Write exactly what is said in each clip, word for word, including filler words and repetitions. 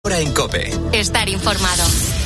Ahora en COPE. Estar informado.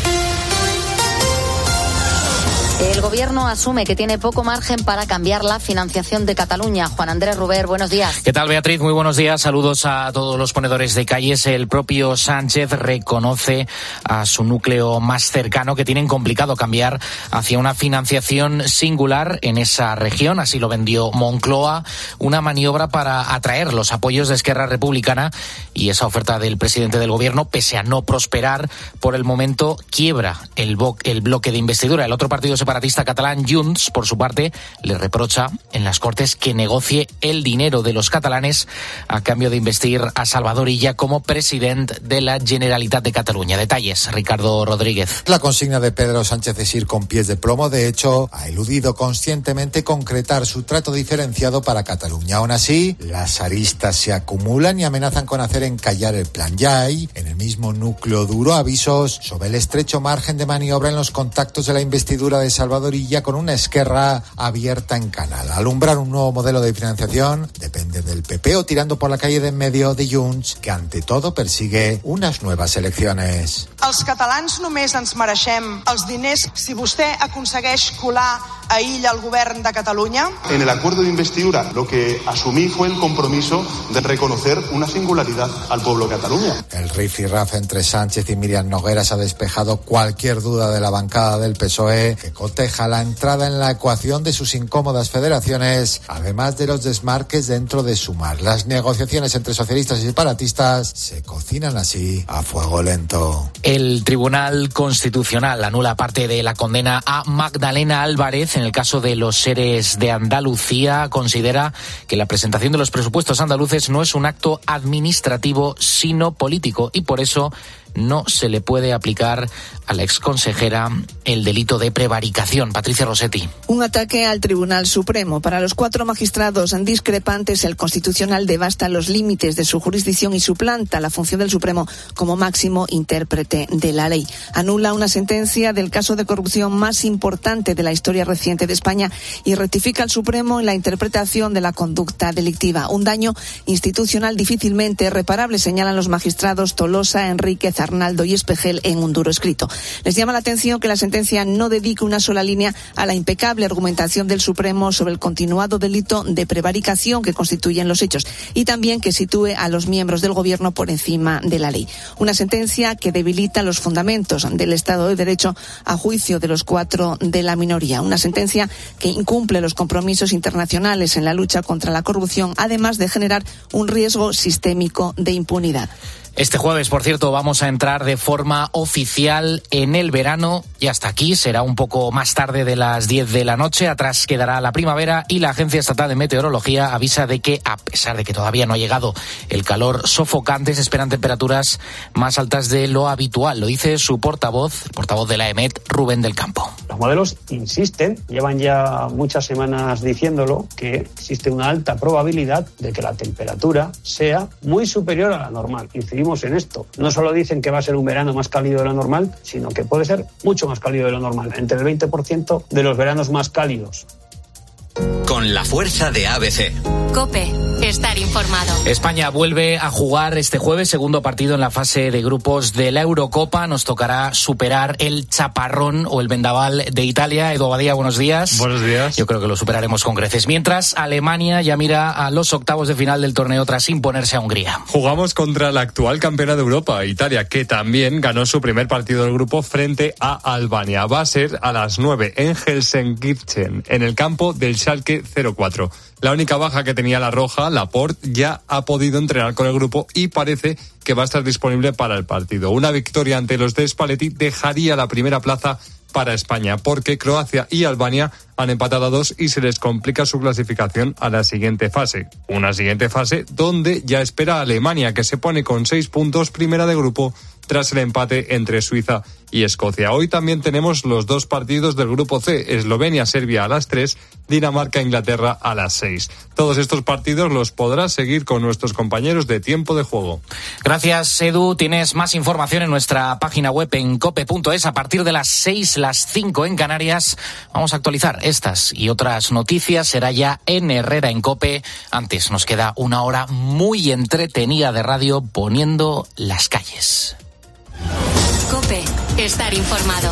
El Gobierno asume que tiene poco margen para cambiar la financiación de Cataluña. Juan Andrés Ruber, buenos días. ¿Qué tal, Beatriz? Muy buenos días. Saludos a todos los ponedores de calles. El propio Sánchez reconoce a su núcleo más cercano que tienen complicado cambiar hacia una financiación singular en esa región. Así lo vendió Moncloa, una maniobra para atraer los apoyos de Esquerra Republicana, y esa oferta del presidente del Gobierno, pese a no prosperar, por el momento quiebra el, bo- el bloque de investidura. El otro partido separatista catalán, Junts, por su parte, le reprocha en las Cortes que negocie el dinero de los catalanes a cambio de investir a Salvador Illa como presidente de la Generalitat de Cataluña. Detalles, Ricardo Rodríguez. La consigna de Pedro Sánchez es ir con pies de plomo. De hecho, ha eludido conscientemente concretar su trato diferenciado para Cataluña. Aún así, las aristas se acumulan y amenazan con hacer encallar el plan. Ya hay, en el mismo núcleo duro, avisos sobre el estrecho margen de maniobra en los contactos de la investidura de Salvador Illa con una Esquerra abierta en canal. Alumbrar un nuevo modelo de financiación depende del P P o tirando por la calle de en medio de Junts, que ante todo persigue unas nuevas elecciones. Els catalans només ens mereixem els diners si vostè aconsegueix colar a Illa al govern de Cataluña. En el acuerdo de investidura lo que asumí fue el compromiso de reconocer una singularidad al pueblo de Cataluña. El rifirrafe entre Sánchez y Míriam Nogueras ha despejado cualquier duda de la bancada del P S O E, que coteja la entrada en la ecuación de sus incómodas federaciones, además de los desmarques dentro de Sumar. Las negociaciones entre socialistas y separatistas se cocinan así a fuego lento. El Tribunal Constitucional anula parte de la condena a Magdalena Álvarez en el caso de los seres de Andalucía. Considera que la presentación de los presupuestos andaluces no es un acto administrativo, sino político, y por eso no se le puede aplicar a la exconsejera el delito de prevaricación. Patricia Rossetti. Un ataque al Tribunal Supremo. Para los cuatro magistrados discrepantes, el Constitucional devasta los límites de su jurisdicción y suplanta la función del Supremo como máximo intérprete de la ley. Anula una sentencia del caso de corrupción más importante de la historia reciente de España y rectifica al Supremo en la interpretación de la conducta delictiva. Un daño institucional difícilmente reparable, señalan los magistrados Tolosa, Enríquez, Arnaldo y Espejel en un duro escrito. Les llama la atención que la sentencia no dedique una sola línea a la impecable argumentación del Supremo sobre el continuado delito de prevaricación que constituyen los hechos, y también que sitúe a los miembros del Gobierno por encima de la ley. Una sentencia que debilita los fundamentos del Estado de Derecho a juicio de los cuatro de la minoría. Una sentencia que incumple los compromisos internacionales en la lucha contra la corrupción, además de generar un riesgo sistémico de impunidad. Este jueves, por cierto, vamos a entrar de forma oficial en el verano y hasta aquí será un poco más tarde de las diez de la noche. Atrás quedará la primavera y la Agencia Estatal de Meteorología avisa de que, a pesar de que todavía no ha llegado el calor sofocante, se esperan temperaturas más altas de lo habitual. Lo dice su portavoz, el portavoz de la EMET, Rubén del Campo. Los modelos insisten, llevan ya muchas semanas diciéndolo, que existe una alta probabilidad de que la temperatura sea muy superior a la normal. Incidimos en esto. No solo dicen que va a ser un verano más cálido de lo normal, sino que puede ser mucho más cálido de lo normal, entre el veinte por ciento de los veranos más cálidos. Con la fuerza de A B C. COPE. Estar informado. España vuelve a jugar este jueves, segundo partido en la fase de grupos de la Eurocopa. Nos tocará superar el chaparrón o el vendaval de Italia. Edu Badía, buenos días. Buenos días. Yo creo que lo superaremos con creces. Mientras, Alemania ya mira a los octavos de final del torneo tras imponerse a Hungría. Jugamos contra la actual campeona de Europa, Italia, que también ganó su primer partido del grupo frente a Albania. Va a ser a las nueve en Gelsenkirchen, en el campo del Schalke cero cuatro. La única baja que tenía la roja, Laporte, ya ha podido entrenar con el grupo y parece que va a estar disponible para el partido. Una victoria ante los de Spalletti dejaría la primera plaza para España, porque Croacia y Albania han empatado a dos y se les complica su clasificación a la siguiente fase. Una siguiente fase donde ya espera a Alemania, que se pone con seis puntos primera de grupo tras el empate entre Suiza y Escocia. Hoy también tenemos los dos partidos del grupo C, Eslovenia-Serbia a las tres, Dinamarca-Inglaterra a las seis. Todos estos partidos los podrás seguir con nuestros compañeros de Tiempo de Juego. Gracias, Edu. Tienes más información en nuestra página web en cope punto es. A partir de las seis, las cinco en Canarias, vamos a actualizar estas y otras noticias. Será ya en Herrera en COPE. Antes nos queda una hora muy entretenida de radio poniendo las calles. COPE. Estar informado.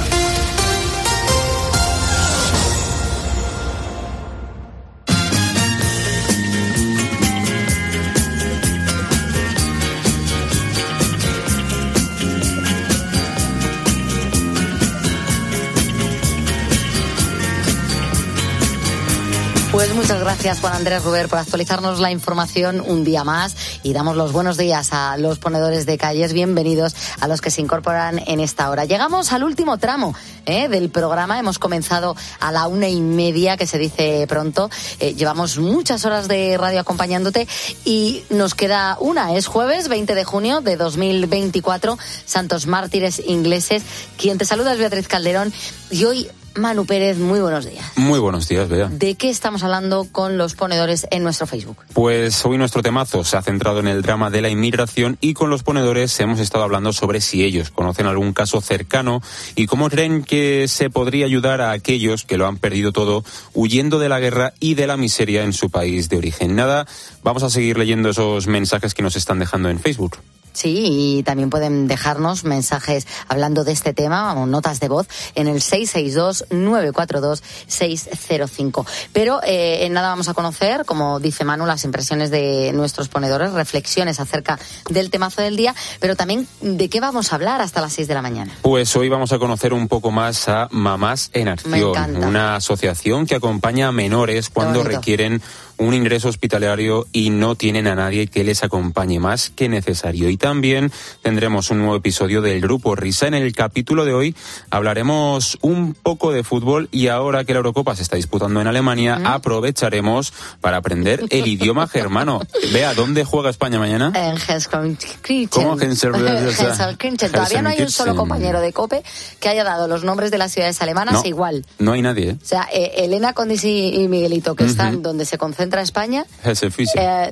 Pues muchas gracias, Juan Andrés Ruber, por actualizarnos la información un día más, y damos los buenos días a los ponedores de calles. Bienvenidos a los que se incorporan en esta hora. Llegamos al último tramo ¿eh? del programa. Hemos comenzado a la una y media, que se dice pronto. Eh, llevamos muchas horas de radio acompañándote y nos queda una. Es jueves veinte de junio de dos mil veinticuatro, Santos Mártires Ingleses. Quien te saluda es Beatriz Calderón, y hoy Manu Pérez, muy buenos días. Muy buenos días, Bea. ¿De qué estamos hablando con los ponedores en nuestro Facebook? Pues hoy nuestro temazo se ha centrado en el drama de la inmigración, y con los ponedores hemos estado hablando sobre si ellos conocen algún caso cercano y cómo creen que se podría ayudar a aquellos que lo han perdido todo huyendo de la guerra y de la miseria en su país de origen. Nada, vamos a seguir leyendo esos mensajes que nos están dejando en Facebook. Sí, y también pueden dejarnos mensajes hablando de este tema o notas de voz en el seis seis dos, nueve cuatro dos, seis cero cinco. Pero eh, en nada vamos a conocer, como dice Manu, las impresiones de nuestros ponedores, reflexiones acerca del temazo del día, pero también de qué vamos a hablar hasta las seis de la mañana. Pues hoy vamos a conocer un poco más a Mamás en Acción, una asociación que acompaña a menores cuando requieren un ingreso hospitalario y no tienen a nadie que les acompañe más que necesario. Y también tendremos un nuevo episodio del Grupo Risa. En el capítulo de hoy hablaremos un poco de fútbol, y ahora que la Eurocopa se está disputando en Alemania, ¿Mm? aprovecharemos para aprender el idioma germano. Vea, ¿dónde juega España mañana? En Gelsenkirchen. ¿Cómo Gelsenkirchen? Todavía no hay un solo compañero de COPE que haya dado los nombres de las ciudades alemanas no, igual. No hay nadie, ¿eh? O sea, eh, Elena, Condis y Miguelito, que uh-huh. están donde se concentra a España. Eh,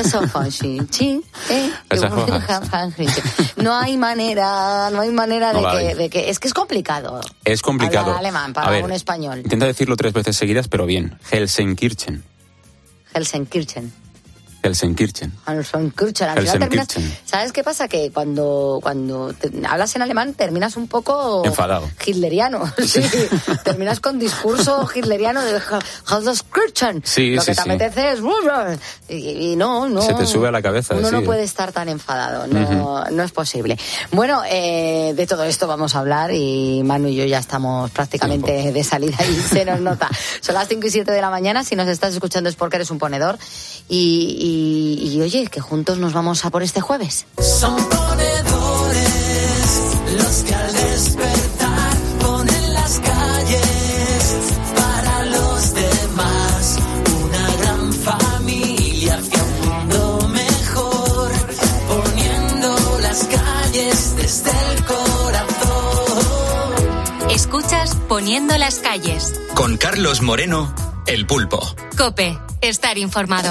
no hay manera, no hay manera de, no que, hay. de que es que es complicado. Es complicado. Hablar alemán para ver, un español. Intenta decirlo tres veces seguidas, pero bien. Gelsenkirchen. Gelsenkirchen. Gelsenkirchen. Gelsenkirchen. Al final terminas, ¿sabes qué pasa? Que cuando, cuando te, hablas en alemán terminas un poco enfadado, hitleriano. Sí, terminas con discurso hitleriano de Gelsenkirchen. Sí, Lo sí, que te sí. apetece es y, y no, no. Se te sube a la cabeza. Uno sí. no puede estar tan enfadado, no, uh-huh. no es posible. Bueno, eh, de todo esto vamos a hablar, y Manu y yo ya estamos prácticamente sí, de salida y se nos nota. Son las cinco y siete de la mañana. Si nos estás escuchando es porque eres un ponedor, y, y Y, y oye, que juntos nos vamos a por este jueves. Son ponedores los que al despertar ponen las calles para los demás. Una gran familia hacia un mundo mejor, poniendo las calles desde el corazón. Escuchas Poniendo las calles. Con Carlos Moreno, El Pulpo. COPE. Estar informado.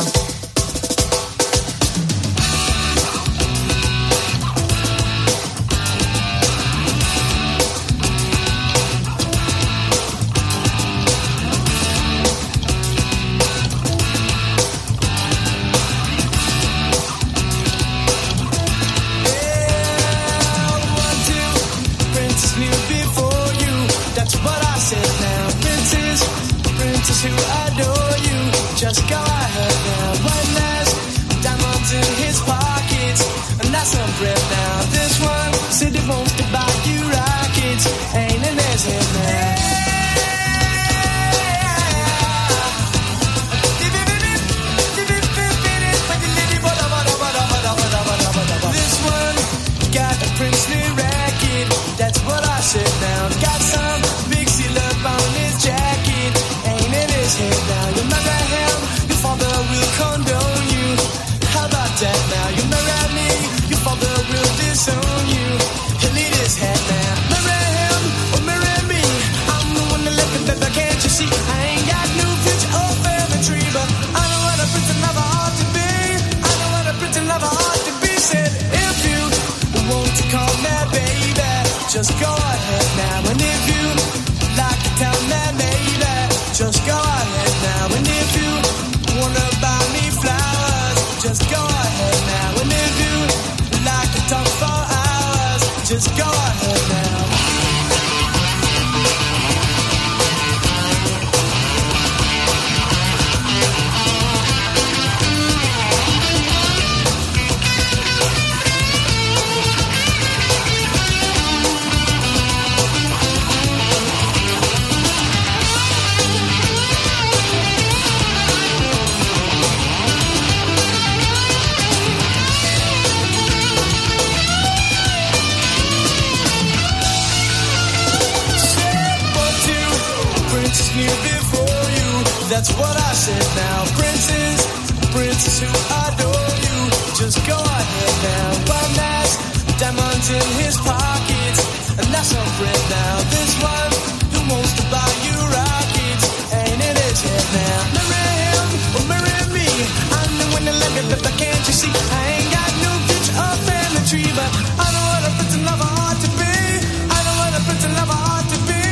To adore you, just go ahead now. One last diamond in his pockets, and that's a breath now. This one said he wants to buy you rockets, ain't in his head now. This one got a princely racket, that's what I said now. Got some big seal up on his jacket. Head now, you marry him, your father will condone you. How about that now? You marry me, your father will disown you. He'll eat his head now. Marry him or marry me, I'm the one that left it better, can't you see? I ain't got no future or family tree, but I know what a pretty lover ought to be. I know what a pretty lover ought to be. Said if you want to call me baby, just go ahead now. And if you like to tell me maybe, just go ahead now. And if you wanna buy me flowers, just go ahead now. And if you like to talk for hours, just go ahead now. That's what I said now. Princes, princes who adore you, just go ahead now. One has diamonds in his pockets, and that's a friend now. This one who wants to buy you rockets, ain't in his head now. Marry him or marry me, I'm the one that let me, but can't you see? I ain't got no future or family tree, but I know what a prince and lover ought to be. I know what a prince and lover ought to be.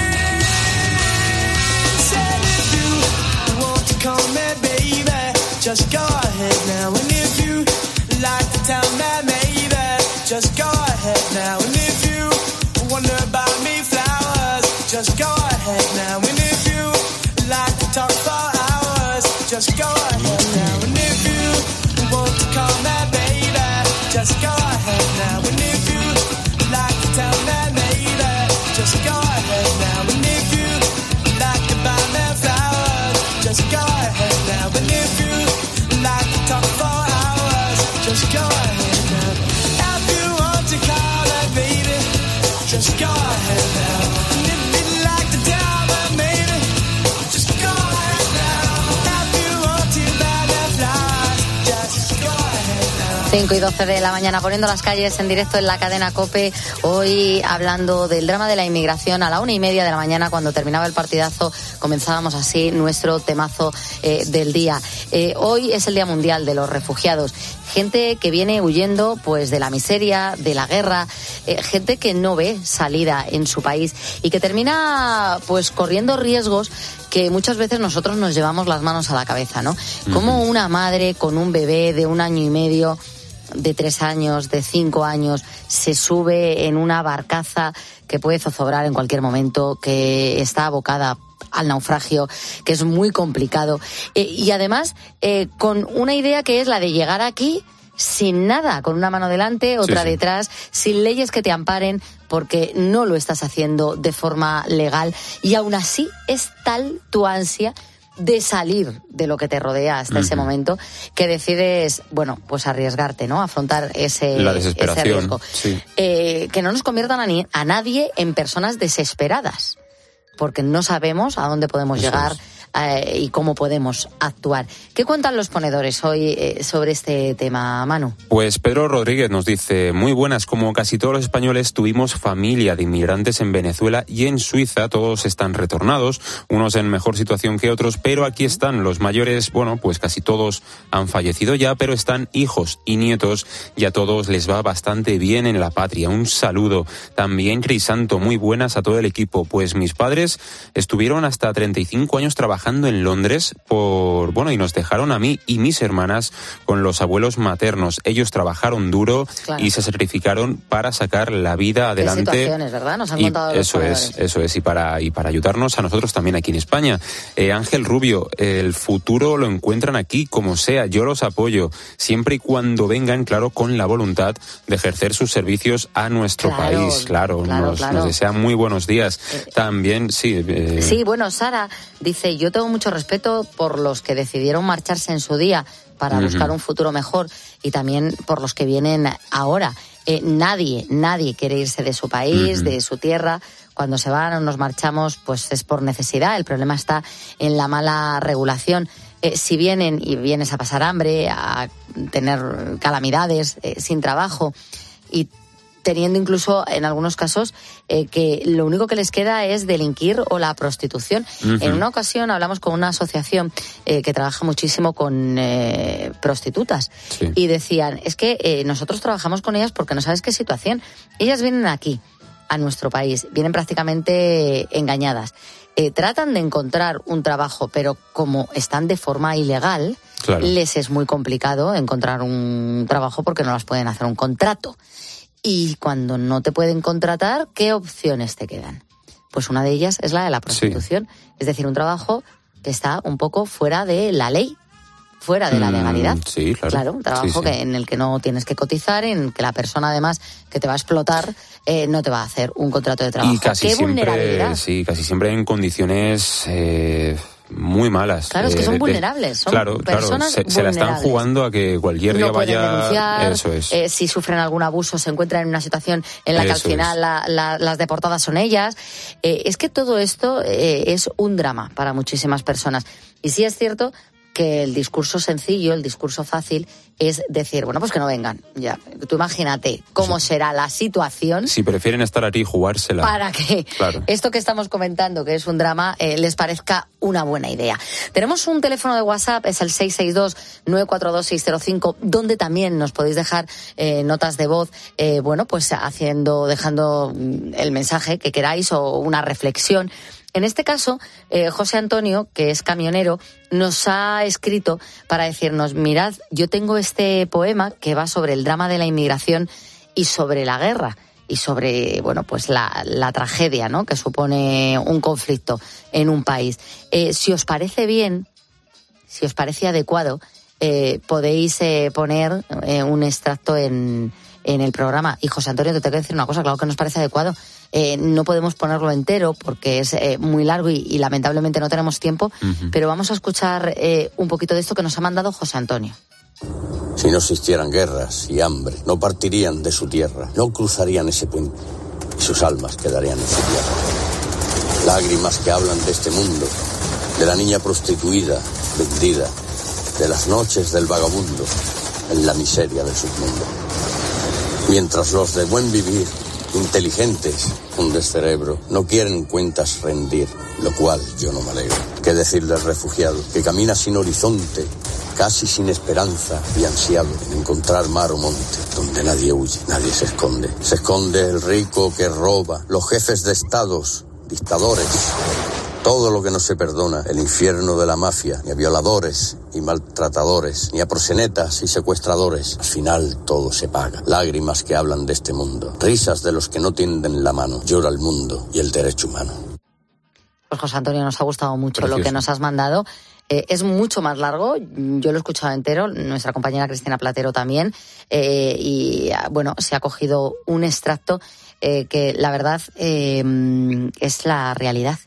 Said if you want to call me baby, just go ahead now. And if you like to tell me maybe, just go ahead now. And if you wonder about me flowers, just go ahead now. And if you like to talk for hours, just go ahead now. And if you want to call me baby, just go ahead now. And if you like to tell me maybe, just go ahead now. And if you like to buy me flowers, just go ahead now. And if you like to talk for hours, just go ahead now. If you want to call me baby, just go ahead now. And if you like to tell me maybe, just go ahead now. If you want to buy me flowers, just go ahead now. cinco y doce de la mañana, poniendo las calles en directo en la cadena COPE, hoy hablando del drama de la inmigración. A la una y media de la mañana, cuando terminaba el partidazo, comenzábamos así nuestro temazo eh, del día. Eh, hoy es el Día Mundial de los Refugiados. Gente que viene huyendo pues de la miseria, de la guerra, eh, gente que no ve salida en su país y que termina pues corriendo riesgos que muchas veces nosotros nos llevamos las manos a la cabeza, ¿no? Como una madre con un bebé de un año y medio, de tres años, de cinco años, se sube en una barcaza que puede zozobrar en cualquier momento, que está abocada al naufragio, que es muy complicado, eh, y además eh, con una idea que es la de llegar aquí sin nada, con una mano delante, otra sí, sí. detrás, sin leyes que te amparen, porque no lo estás haciendo de forma legal, y aún así es tal tu ansia de salir de lo que te rodea hasta uh-huh. ese momento, que decides, bueno, pues arriesgarte, ¿no? Afrontar ese, La desesperación, ese riesgo. Sí. Eh, que no nos conviertan a, ni, a nadie en personas desesperadas, porque no sabemos a dónde podemos Eso llegar eh, y cómo podemos actuar. ¿Qué cuentan los ponedores hoy eh, sobre este tema, Manu? Pues Pedro Rodríguez nos dice: muy buenas, como casi todos los españoles tuvimos familia de inmigrantes en Venezuela y en Suiza, todos están retornados, unos en mejor situación que otros, pero aquí están los mayores, bueno, pues casi todos han fallecido ya, pero están hijos y nietos y a todos les va bastante bien en la patria. Un saludo. También Crisanto, muy buenas a todo el equipo, pues mis padres estuvieron hasta treinta y cinco años trabajando en Londres por, bueno, y nos dejaron a mí y mis hermanas con los abuelos maternos. Ellos trabajaron duro claro. y se sacrificaron para sacar la vida adelante. Qué situaciones, ¿verdad? Nos han y contado los eso es, eso es, y para y para ayudarnos a nosotros también aquí en España. Eh, Ángel Rubio, el futuro lo encuentran aquí como sea, yo los apoyo, siempre y cuando vengan, claro, con la voluntad de ejercer sus servicios a nuestro claro, país. Claro, claro, nos, claro. nos desean muy buenos días. Eh, también, sí. Eh... Sí, bueno, Sara dice: yo tengo mucho respeto por los que decidieron marcharse en su día para uh-huh. buscar un futuro mejor, y también por los que vienen ahora. Eh, nadie, nadie quiere irse de su país, uh-huh. de su tierra. Cuando se van o nos marchamos, pues es por necesidad. El problema está en la mala regulación. Eh, si vienen y vienes a pasar hambre, a tener calamidades, eh, sin trabajo, y teniendo incluso en algunos casos eh, que lo único que les queda es delinquir o la prostitución. Uh-huh. En una ocasión hablamos con una asociación eh, que trabaja muchísimo con eh, prostitutas sí. y decían, es que eh, nosotros trabajamos con ellas porque no sabes qué situación. Ellas vienen aquí, a nuestro país, vienen prácticamente engañadas. Eh, tratan de encontrar un trabajo, pero como están de forma ilegal, claro. les es muy complicado encontrar un trabajo porque no las pueden hacer un contrato. Y cuando no te pueden contratar, ¿qué opciones te quedan? Pues una de ellas es la de la prostitución. Sí. Es decir, un trabajo que está un poco fuera de la ley, fuera de la legalidad. Mm, sí, claro. Claro, un trabajo sí, sí. Que, en el que no tienes que cotizar, en que la persona además que te va a explotar eh, no te va a hacer un contrato de trabajo. Y casi ¿Qué siempre, vulnerabilidad? sí, casi siempre en condiciones... Eh... muy malas. Claro, es que son vulnerables, son claro, personas claro, se, se la están jugando a que cualquier día no pueden vaya... denunciar, eso es. eh, si sufren algún abuso se encuentran en una situación en la que Eso al final es. la, la, las deportadas son ellas. Eh, es que todo esto eh, es un drama para muchísimas personas. Y sí es cierto que el discurso sencillo, el discurso fácil, es decir, bueno, pues que no vengan. Ya, tú imagínate cómo será la situación. Si prefieren estar aquí y jugársela. Para que claro. esto que estamos comentando, que es un drama, eh, les parezca una buena idea. Tenemos un teléfono de WhatsApp, es el seis seis dos, nueve cuatro dos, seis cero cinco, donde también nos podéis dejar eh, notas de voz, eh, bueno, pues haciendo, dejando el mensaje que queráis o una reflexión. En este caso, eh, José Antonio, que es camionero, nos ha escrito para decirnos, mirad, yo tengo este poema que va sobre el drama de la inmigración y sobre la guerra y sobre, bueno, pues la, la tragedia, ¿no?, que supone un conflicto en un país. Eh, si os parece bien, si os parece adecuado, eh, podéis eh, poner eh, un extracto en, en el programa. Y José Antonio, te tengo que decir una cosa, claro que nos parece adecuado. Eh, no podemos ponerlo entero porque es eh, muy largo y, y lamentablemente no tenemos tiempo, uh-huh. pero vamos a escuchar eh, un poquito de esto que nos ha mandado José Antonio. Si no existieran guerras y hambre, no partirían de su tierra, no cruzarían ese puente y sus almas quedarían en su tierra. Lágrimas que hablan de este mundo, de la niña prostituida, vendida, de las noches del vagabundo en la miseria del submundo. Mientras los de buen vivir, inteligentes, un descerebro, no quieren cuentas rendir, lo cual yo no me alegro. ¿Qué decir del refugiado que camina sin horizonte, casi sin esperanza y ansiado en encontrar mar o monte, donde nadie huye, nadie se esconde? Se esconde el rico que roba, los jefes de estados, dictadores, todo lo que no se perdona, el infierno de la mafia, ni a violadores y maltratadores, ni a proxenetas y secuestradores. Al final todo se paga. Lágrimas que hablan de este mundo, risas de los que no tienden la mano. Llora el mundo y el derecho humano. Pues José Antonio, nos ha gustado mucho Precioso. Lo que nos has mandado. Eh, es mucho más largo, yo lo he escuchado entero, nuestra compañera Cristina Platero también, eh, y bueno, se ha cogido un extracto eh, que la verdad eh, es la realidad.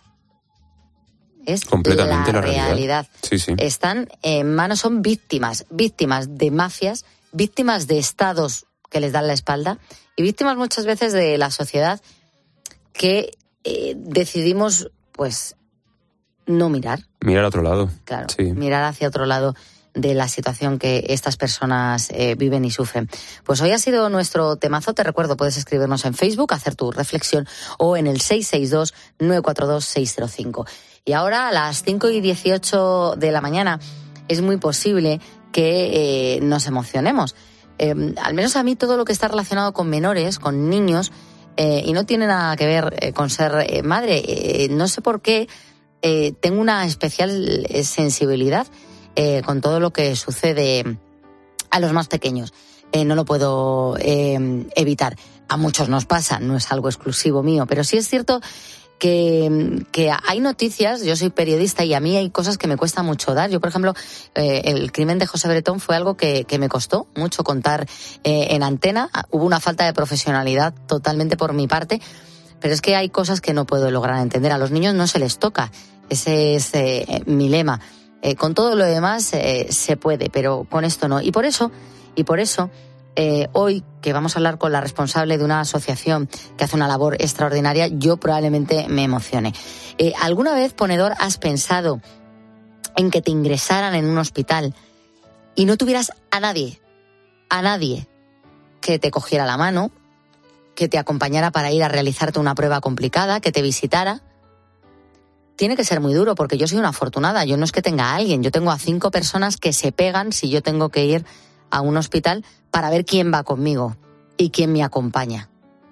Es completamente la, la realidad. realidad. Sí, sí. Están en manos, son víctimas, víctimas de mafias, víctimas de estados que les dan la espalda y víctimas muchas veces de la sociedad que eh, decidimos, pues, no mirar. Mirar a otro lado. Claro, sí. Mirar hacia otro lado de la situación que estas personas eh, viven y sufren. Pues hoy ha sido nuestro temazo. Te recuerdo, puedes escribirnos en Facebook, hacer tu reflexión o en el seis seis dos, nueve cuatro dos, seis cero cinco. Y ahora a las cinco y dieciocho de la mañana es muy posible que eh, nos emocionemos. Eh, al menos a mí todo lo que está relacionado con menores, con niños, eh, y no tiene nada que ver eh, con ser eh, madre. Eh, no sé por qué eh, tengo una especial eh, sensibilidad eh, con todo lo que sucede a los más pequeños. Eh, no lo puedo eh, evitar. A muchos nos pasa, no es algo exclusivo mío, pero sí es cierto que, que hay noticias, yo soy periodista y a mí hay cosas que me cuesta mucho dar. Yo, por ejemplo, eh, el crimen de José Bretón fue algo que, que me costó mucho contar eh, en antena. Hubo una falta de profesionalidad totalmente por mi parte, pero es que hay cosas que no puedo lograr entender. A los niños no se les toca, ese es eh, mi lema. Eh, con todo lo demás eh, se puede, pero con esto no. Y por eso, y por eso... Eh, hoy, que vamos a hablar con la responsable de una asociación que hace una labor extraordinaria, yo probablemente me emocione. Eh, ¿Alguna vez, ponedor, has pensado en que te ingresaran en un hospital y no tuvieras a nadie, a nadie que te cogiera la mano, que te acompañara para ir a realizarte una prueba complicada, que te visitara? Tiene que ser muy duro, porque yo soy una afortunada. Yo no es que tenga a alguien, yo tengo a cinco personas que se pegan si yo tengo que ir a un hospital para ver quién va conmigo y quién me acompaña.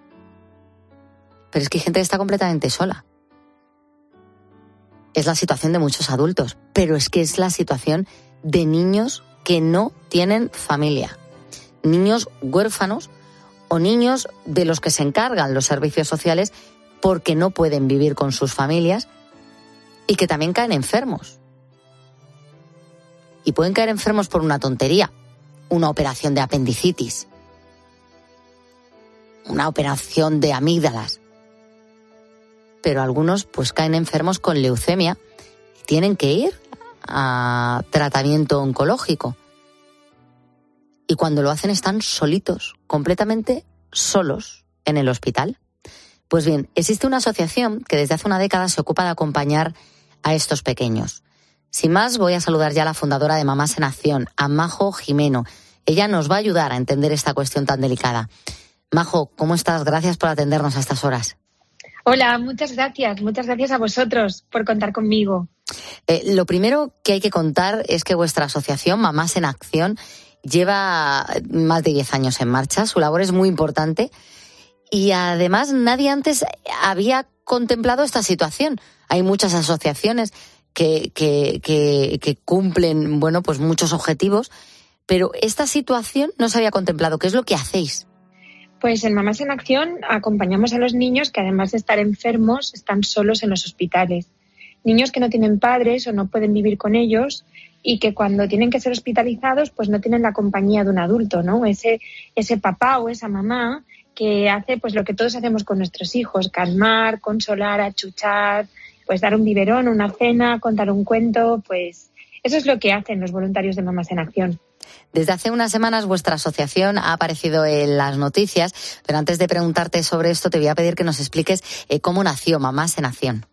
Pero es que hay gente que está completamente sola. Es la situación de muchos adultos, pero es que es la situación de niños que no tienen familia. Niños huérfanos o niños de los que se encargan los servicios sociales porque no pueden vivir con sus familias y que también caen enfermos. Y pueden caer enfermos por una tontería. Una operación de apendicitis, una operación de amígdalas. Pero algunos pues caen enfermos con leucemia, tienen que ir a tratamiento oncológico. Y cuando lo hacen están solitos, completamente solos en el hospital. Pues bien, existe una asociación que desde hace una década se ocupa de acompañar a estos pequeños. Sin más, voy a saludar ya a la fundadora de Mamás en Acción, a Majo Jimeno. Ella nos va a ayudar a entender esta cuestión tan delicada. Majo, ¿cómo estás? Gracias por atendernos a estas horas. Hola, muchas gracias. Muchas gracias a vosotros por contar conmigo. Eh, lo primero que hay que contar es que vuestra asociación, Mamás en Acción, lleva más de diez años en marcha. Su labor es muy importante y además nadie antes había contemplado esta situación. Hay muchas asociaciones que, que, que, que cumplen, bueno, pues muchos objetivos, pero esta situación no se había contemplado. ¿Qué es lo que hacéis? Pues en Mamás en Acción acompañamos a los niños que además de estar enfermos están solos en los hospitales. Niños que no tienen padres o no pueden vivir con ellos y que cuando tienen que ser hospitalizados pues no tienen la compañía de un adulto, ¿no? Ese, ese papá o esa mamá que hace pues lo que todos hacemos con nuestros hijos, calmar, consolar, achuchar, pues dar un biberón, una cena, contar un cuento, pues eso es lo que hacen los voluntarios de Mamás en Acción. Desde hace unas semanas vuestra asociación ha aparecido en las noticias, pero antes de preguntarte sobre esto te voy a pedir que nos expliques eh, cómo nació Mamás en Acción.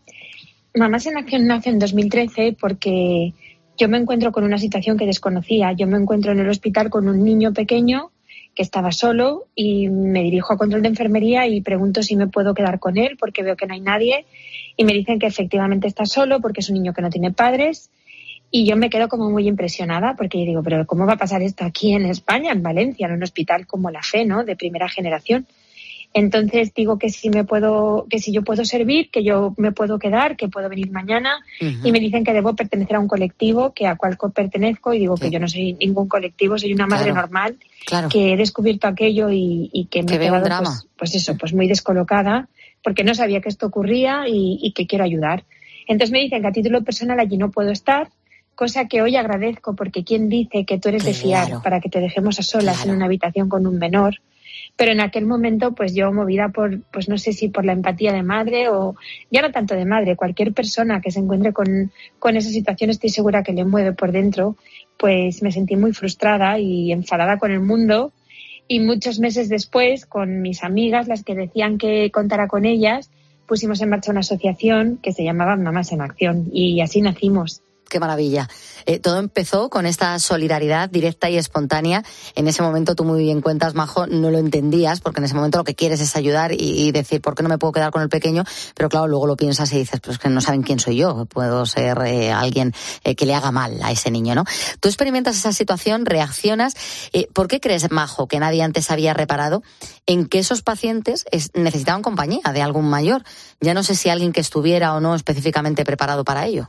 Mamás en Acción nace en dos mil trece porque yo me encuentro con una situación que desconocía. Yo me encuentro en el hospital con un niño pequeño que estaba solo y me dirijo a control de enfermería y pregunto si me puedo quedar con él porque veo que no hay nadie y me dicen que efectivamente está solo porque es un niño que no tiene padres y yo me quedo como muy impresionada porque yo digo, pero ¿cómo va a pasar esto aquí en España, en Valencia, en un hospital como la Fe, ¿no?, de primera generación? Entonces digo que si me puedo, que si yo puedo servir, que yo me puedo quedar, que puedo venir mañana. Uh-huh. Y me dicen que debo pertenecer a un colectivo, que a cual pertenezco, y digo sí. que yo no soy ningún colectivo, soy una madre claro. normal, claro. que he descubierto aquello y, y que me que he quedado pues, pues eso, pues muy descolocada, porque no sabía que esto ocurría y, y que quiero ayudar. Entonces me dicen que a título personal allí no puedo estar, cosa que hoy agradezco, porque ¿quién dice que tú eres claro. de fiar para que te dejemos a solas claro. en una habitación con un menor? Pero en aquel momento, pues yo movida por, pues no sé si por la empatía de madre o ya no tanto de madre, cualquier persona que se encuentre con, con esa situación estoy segura que le mueve por dentro, pues me sentí muy frustrada y enfadada con el mundo y muchos meses después, con mis amigas, las que decían que contara con ellas, pusimos en marcha una asociación que se llamaba Mamás en Acción y así nacimos. Qué maravilla. Eh, todo empezó con esta solidaridad directa y espontánea. En ese momento, tú muy bien cuentas, Majo, no lo entendías, porque en ese momento lo que quieres es ayudar y, y decir, ¿por qué no me puedo quedar con el pequeño? Pero claro, luego lo piensas y dices, pues que no saben quién soy yo, puedo ser eh, alguien eh, que le haga mal a ese niño, ¿no? Tú experimentas esa situación, reaccionas. Eh, ¿Por qué crees, Majo, que nadie antes había reparado en que esos pacientes es, necesitaban compañía de algún mayor? Ya no sé si alguien que estuviera o no específicamente preparado para ello.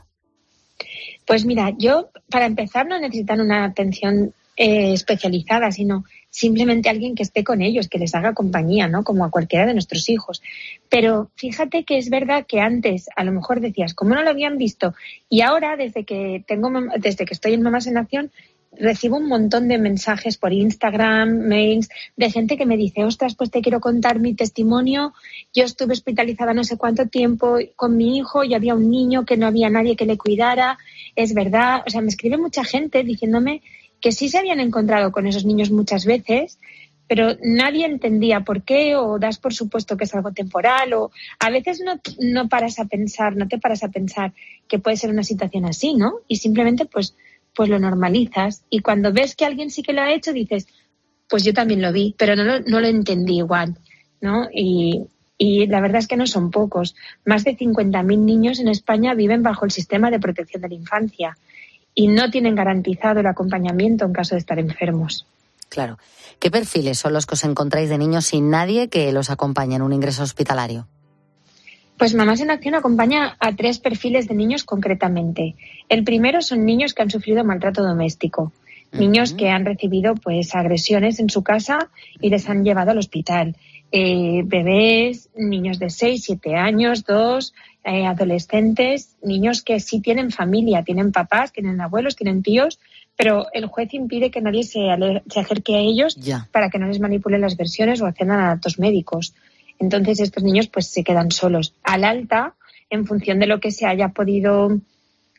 Pues mira, yo para empezar no necesitan una atención eh, especializada, sino simplemente alguien que esté con ellos, que les haga compañía, ¿no? Como a cualquiera de nuestros hijos. Pero fíjate que es verdad que antes a lo mejor decías, ¿cómo no lo habían visto? Y ahora, desde que tengo, desde que estoy en Mamás en Acción, recibo un montón de mensajes por Instagram, mails, de gente que me dice, ostras, pues te quiero contar mi testimonio. Yo estuve hospitalizada no sé cuánto tiempo con mi hijo y había un niño que no había nadie que le cuidara. Es verdad, o sea, me escribe mucha gente diciéndome que sí se habían encontrado con esos niños muchas veces, pero nadie entendía por qué o das por supuesto que es algo temporal o a veces no, no paras a pensar, no te paras a pensar que puede ser una situación así, ¿no? Y simplemente pues pues lo normalizas y cuando ves que alguien sí que lo ha hecho dices, pues yo también lo vi, pero no lo, no lo entendí igual, ¿no? Y, y la verdad es que no son pocos. Más de cincuenta mil niños en España viven bajo el sistema de protección de la infancia y no tienen garantizado el acompañamiento en caso de estar enfermos. Claro. ¿Qué perfiles son los que os encontráis de niños sin nadie que los acompañe en un ingreso hospitalario? Pues Mamás en Acción acompaña a tres perfiles de niños concretamente. El primero son niños que han sufrido maltrato doméstico, uh-huh. niños que han recibido pues agresiones en su casa y les han llevado al hospital. Eh, bebés, niños de seis, siete años, dos, eh, adolescentes, niños que sí tienen familia, tienen papás, tienen abuelos, tienen tíos, pero el juez impide que nadie se, ale- se acerque a ellos yeah. para que no les manipulen las versiones o accedan a datos médicos. Entonces estos niños pues se quedan solos. Al alta, en función de lo que se haya podido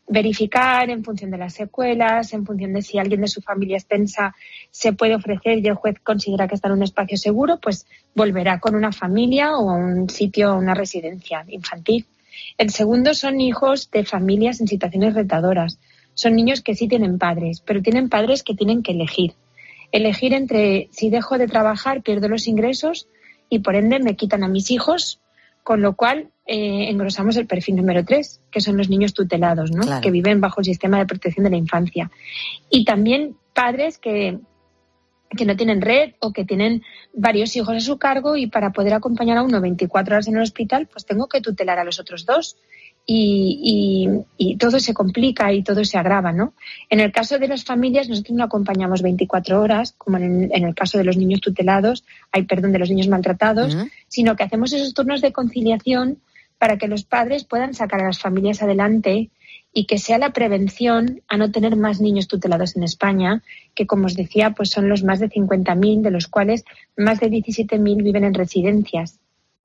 verificar en función de las secuelas, en función de si alguien de su familia extensa se puede ofrecer y el juez considera que está en un espacio seguro, pues volverá con una familia o a un sitio, a una residencia infantil. El segundo son hijos de familias en situaciones retadoras. Son niños que sí tienen padres, pero tienen padres que tienen que elegir. Elegir entre si dejo de trabajar, pierdo los ingresos y por ende me quitan a mis hijos, con lo cual eh, engrosamos el perfil número tres, que son los niños tutelados, ¿no? Claro. Que viven bajo el sistema de protección de la infancia. Y también padres que, que no tienen red o que tienen varios hijos a su cargo y para poder acompañar a uno veinticuatro horas en el hospital, pues tengo que tutelar a los otros dos. Y, y, y todo se complica y todo se agrava, ¿no? En el caso de las familias, nosotros no acompañamos veinticuatro horas, como en, en el caso de los niños tutelados, hay perdón, de los niños maltratados, uh-huh. sino que hacemos esos turnos de conciliación para que los padres puedan sacar a las familias adelante y que sea la prevención a no tener más niños tutelados en España, que como os decía, pues son los más de cincuenta mil, de los cuales más de diecisiete mil viven en residencias.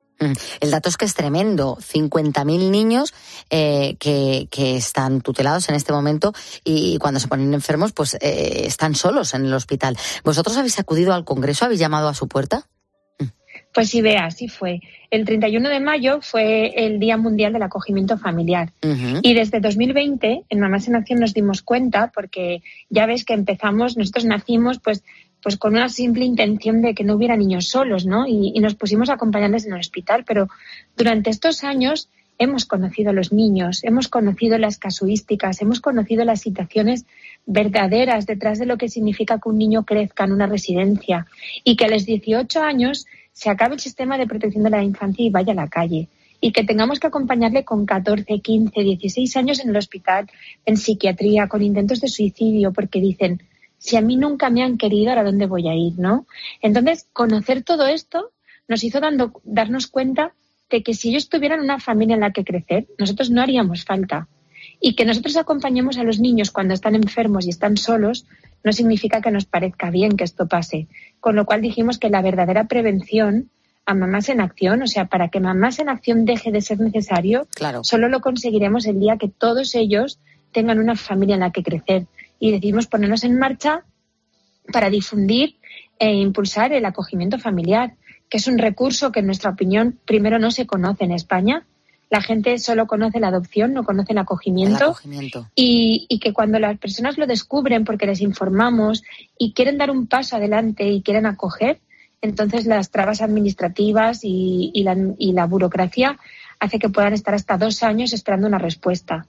El dato es que es tremendo, cincuenta mil niños eh, que, que están tutelados en este momento y cuando se ponen enfermos pues eh, están solos en el hospital. ¿Vosotros habéis acudido al Congreso? ¿Habéis llamado a su puerta? Pues sí, vea, así fue. El treinta y uno de mayo fue el Día Mundial del Acogimiento Familiar. Uh-huh. Y desde dos mil veinte, en Mamás en Acción nos dimos cuenta, porque ya ves que empezamos, nosotros nacimos pues pues con una simple intención de que no hubiera niños solos, ¿no? Y, y nos pusimos a acompañarles en el hospital, pero durante estos años hemos conocido a los niños, hemos conocido las casuísticas, hemos conocido las situaciones verdaderas detrás de lo que significa que un niño crezca en una residencia y que a los dieciocho años se acabe el sistema de protección de la infancia y vaya a la calle. Y que tengamos que acompañarle con catorce, quince, dieciséis años en el hospital, en psiquiatría, con intentos de suicidio, porque dicen, si a mí nunca me han querido, ¿ahora dónde voy a ir, no? Entonces, conocer todo esto nos hizo dando, darnos cuenta de que si ellos tuvieran una familia en la que crecer, nosotros no haríamos falta. Y que nosotros acompañemos a los niños cuando están enfermos y están solos no significa que nos parezca bien que esto pase. Con lo cual dijimos que la verdadera prevención a Mamás en Acción, o sea, para que Mamás en Acción deje de ser necesario, claro. Solo lo conseguiremos el día que todos ellos tengan una familia en la que crecer. Y decidimos ponernos en marcha para difundir e impulsar el acogimiento familiar, que es un recurso que en nuestra opinión primero no se conoce en España. La gente solo conoce la adopción, no conoce el acogimiento, el acogimiento. Y, y que cuando las personas lo descubren porque les informamos y quieren dar un paso adelante y quieren acoger, entonces las trabas administrativas y, y, la, y la burocracia hace que puedan estar hasta dos años esperando una respuesta.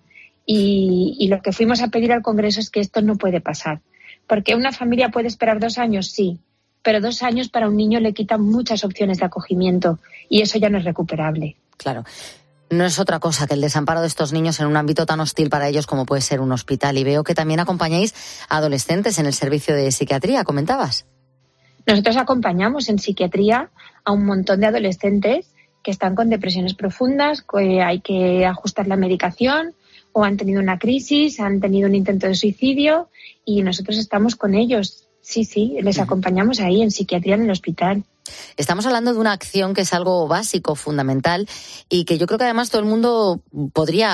Y, y lo que fuimos a pedir al Congreso es que esto no puede pasar. Porque una familia puede esperar dos años, sí, pero dos años para un niño le quitan muchas opciones de acogimiento y eso ya no es recuperable. Claro. No es otra cosa que el desamparo de estos niños en un ámbito tan hostil para ellos como puede ser un hospital. Y veo que también acompañáis a adolescentes en el servicio de psiquiatría, ¿comentabas? Nosotros acompañamos en psiquiatría a un montón de adolescentes que están con depresiones profundas, que hay que ajustar la medicación, o han tenido una crisis, han tenido un intento de suicidio y nosotros estamos con ellos. Sí, sí, les acompañamos ahí en psiquiatría en el hospital. Estamos hablando de una acción que es algo básico, fundamental y que yo creo que además todo el mundo podría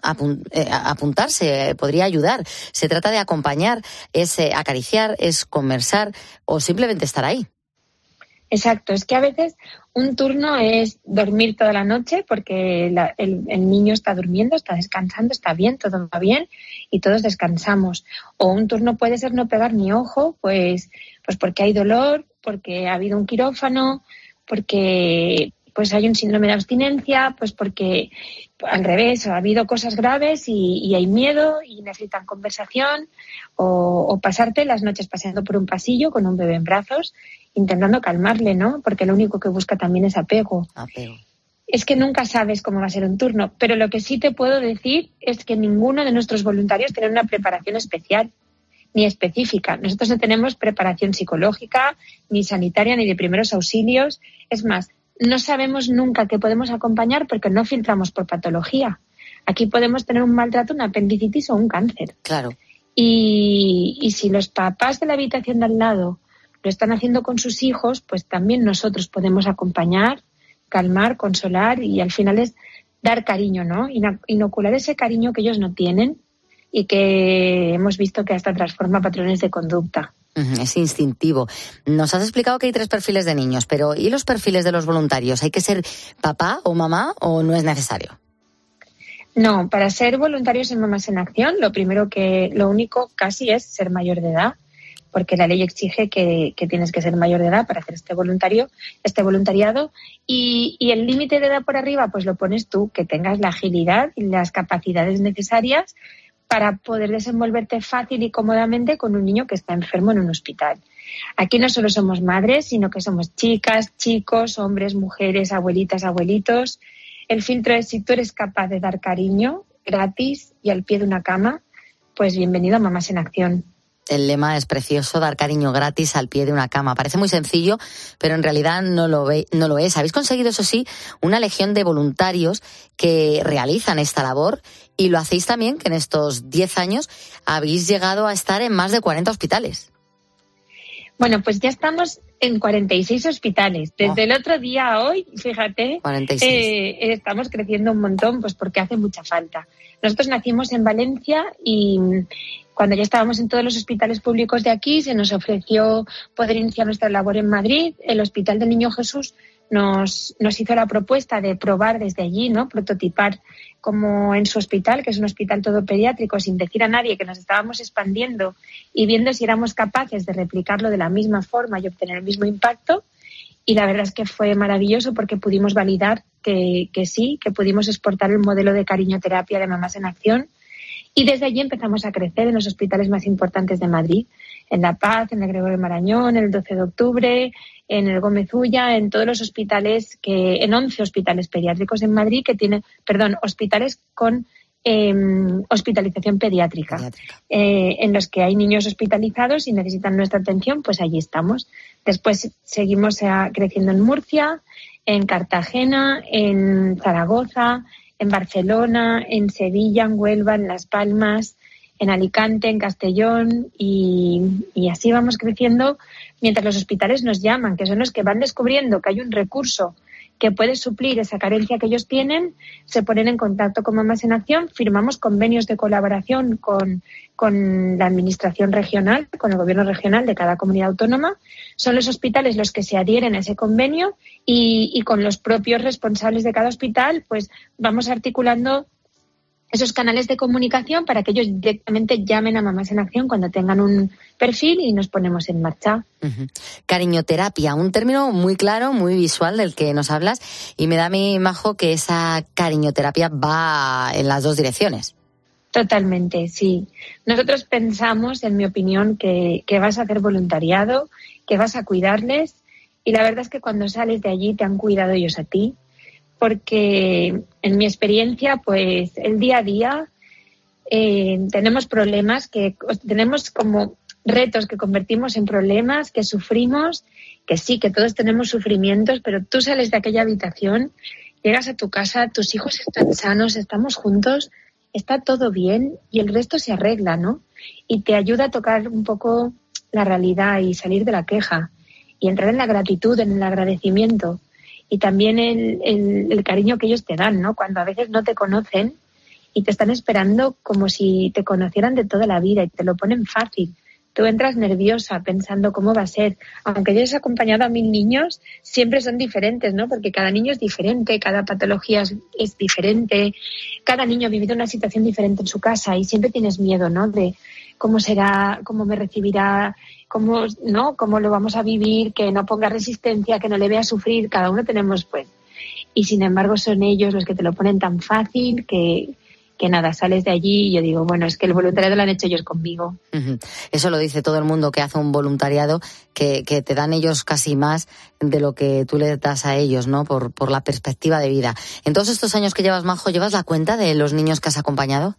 apuntarse, podría ayudar. Se trata de acompañar, es acariciar, es conversar o simplemente estar ahí. Exacto, es que a veces un turno es dormir toda la noche porque la, el, el niño está durmiendo, está descansando, está bien, todo va bien y todos descansamos. O un turno puede ser no pegar ni ojo, pues, pues porque hay dolor, porque ha habido un quirófano, porque pues hay un síndrome de abstinencia, pues porque al revés, ha habido cosas graves y, y hay miedo y necesitan conversación o, o pasarte las noches paseando por un pasillo con un bebé en brazos intentando calmarle, ¿no? Porque lo único que busca también es apego. Apego. Es que nunca sabes cómo va a ser un turno, pero lo que sí te puedo decir es que ninguno de nuestros voluntarios tiene una preparación especial ni específica. Nosotros no tenemos preparación psicológica, ni sanitaria, ni de primeros auxilios. Es más, no sabemos nunca qué podemos acompañar porque no filtramos por patología. Aquí podemos tener un maltrato, una apendicitis o un cáncer. Claro. Y, y si los papás de la habitación de al lado lo están haciendo con sus hijos, pues también nosotros podemos acompañar, calmar, consolar y al final es dar cariño, ¿no? Inocular ese cariño que ellos no tienen y que hemos visto que hasta transforma patrones de conducta. Es instintivo. Nos has explicado que hay tres perfiles de niños, pero ¿y los perfiles de los voluntarios? ¿Hay que ser papá o mamá o no es necesario? No, para ser voluntarios en Mamás en Acción, lo primero que, lo único casi es ser mayor de edad, porque la ley exige que, que tienes que ser mayor de edad para hacer este voluntario, este voluntariado, y, y el límite de edad por arriba, pues lo pones tú, que tengas la agilidad y las capacidades necesarias para poder desenvolverte fácil y cómodamente con un niño que está enfermo en un hospital. Aquí no solo somos madres, sino que somos chicas, chicos, hombres, mujeres, abuelitas, abuelitos. El filtro es si tú eres capaz de dar cariño gratis y al pie de una cama, pues bienvenido a Mamás en Acción. El lema es precioso, dar cariño gratis al pie de una cama. Parece muy sencillo, pero en realidad no lo, ve, no lo es. Habéis conseguido, eso sí, una legión de voluntarios que realizan esta labor y lo hacéis también que en estos diez años habéis llegado a estar en más de cuarenta hospitales. Bueno, pues ya estamos en cuarenta y seis hospitales. Desde oh. el otro día a hoy, fíjate, cuarenta y seis. Eh, estamos creciendo un montón, pues porque hace mucha falta. Nosotros nacimos en Valencia y cuando ya estábamos en todos los hospitales públicos de aquí, se nos ofreció poder iniciar nuestra labor en Madrid. El Hospital del Niño Jesús nos, nos hizo la propuesta de probar desde allí, ¿no? Prototipar como en su hospital, que es un hospital todo pediátrico, sin decir a nadie que nos estábamos expandiendo y viendo si éramos capaces de replicarlo de la misma forma y obtener el mismo impacto. Y la verdad es que fue maravilloso porque pudimos validar que, que sí, que pudimos exportar el modelo de cariñoterapia de Mamás en Acción. Y desde allí empezamos a crecer en los hospitales más importantes de Madrid, en La Paz, en el Gregorio Marañón, en el doce de octubre, en el Gómez Ulla, en todos los hospitales, que en once hospitales pediátricos en Madrid que tienen, perdón, hospitales con eh, hospitalización pediátrica, pediátrica. Eh, en los que hay niños hospitalizados y necesitan nuestra atención, pues allí estamos. Después seguimos a, creciendo en Murcia, en Cartagena, en Zaragoza, en Barcelona, en Sevilla, en Huelva, en Las Palmas, en Alicante, en Castellón y, y así vamos creciendo mientras los hospitales nos llaman, que son los que van descubriendo que hay un recurso que puede suplir esa carencia que ellos tienen, se ponen en contacto con Mamás en Acción, firmamos convenios de colaboración con, con la administración regional, con el gobierno regional de cada comunidad autónoma. Son los hospitales los que se adhieren a ese convenio y, y con los propios responsables de cada hospital, pues vamos articulando esos canales de comunicación para que ellos directamente llamen a Mamás en Acción cuando tengan un perfil y nos ponemos en marcha. Uh-huh. Cariñoterapia, un término muy claro, muy visual del que nos hablas y me da a mí, Majo, que esa cariñoterapia va en las dos direcciones. Totalmente, sí. Nosotros pensamos, en mi opinión, que, que vas a hacer voluntariado, que vas a cuidarles y la verdad es que cuando sales de allí te han cuidado ellos a ti. Porque en mi experiencia, pues el día a día eh, tenemos problemas, que tenemos como retos que convertimos en problemas, que sufrimos, que sí, que todos tenemos sufrimientos, pero tú sales de aquella habitación, llegas a tu casa, tus hijos están sanos, estamos juntos, está todo bien y el resto se arregla, ¿no? Y te ayuda a tocar un poco la realidad y salir de la queja y entrar en la gratitud, en el agradecimiento. Y también el, el, el cariño que ellos te dan, ¿no? Cuando a veces no te conocen y te están esperando como si te conocieran de toda la vida y te lo ponen fácil. Tú entras nerviosa pensando cómo va a ser. Aunque yo he acompañado a mil niños, siempre son diferentes, ¿no? Porque cada niño es diferente, cada patología es, es diferente, cada niño ha vivido una situación diferente en su casa y siempre tienes miedo, ¿no? De cómo será, cómo me recibirá, cómo, ¿no? Cómo lo vamos a vivir, que no ponga resistencia, que no le vea sufrir. Cada uno tenemos, pues. Y sin embargo son ellos los que te lo ponen tan fácil que... que nada, sales de allí y yo digo, bueno, es que el voluntariado lo han hecho ellos conmigo. Uh-huh. Eso lo dice todo el mundo que hace un voluntariado, que, que te dan ellos casi más de lo que tú les das a ellos, ¿no? Por, por la perspectiva de vida. En todos estos años que llevas, Majo, ¿llevas la cuenta de los niños que has acompañado?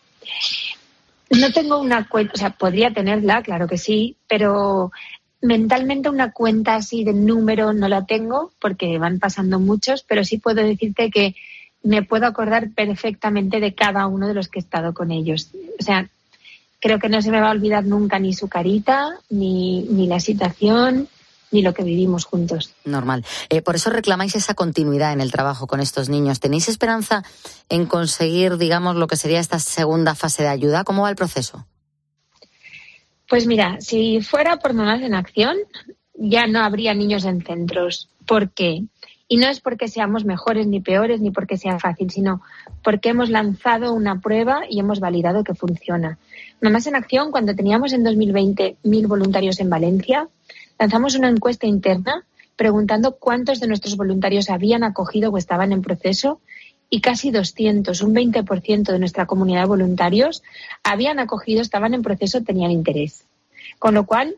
No tengo una cuenta, o sea, podría tenerla, claro que sí, pero mentalmente una cuenta así de número no la tengo porque van pasando muchos, pero sí puedo decirte que me puedo acordar perfectamente de cada uno de los que he estado con ellos. O sea, creo que no se me va a olvidar nunca ni su carita, ni, ni la situación, ni lo que vivimos juntos. Normal. Eh, por eso reclamáis esa continuidad en el trabajo con estos niños. ¿Tenéis esperanza en conseguir, digamos, lo que sería esta segunda fase de ayuda? ¿Cómo va el proceso? Pues mira, si fuera por Mamás en Acción, ya no habría niños en centros. ¿Por qué? Y no es porque seamos mejores ni peores, ni porque sea fácil, sino porque hemos lanzado una prueba y hemos validado que funciona. Mamás en Acción, cuando teníamos en dos mil veinte mil voluntarios en Valencia, lanzamos una encuesta interna preguntando cuántos de nuestros voluntarios habían acogido o estaban en proceso, y casi doscientos, un veinte por ciento de nuestra comunidad de voluntarios, habían acogido, estaban en proceso, tenían interés. Con lo cual,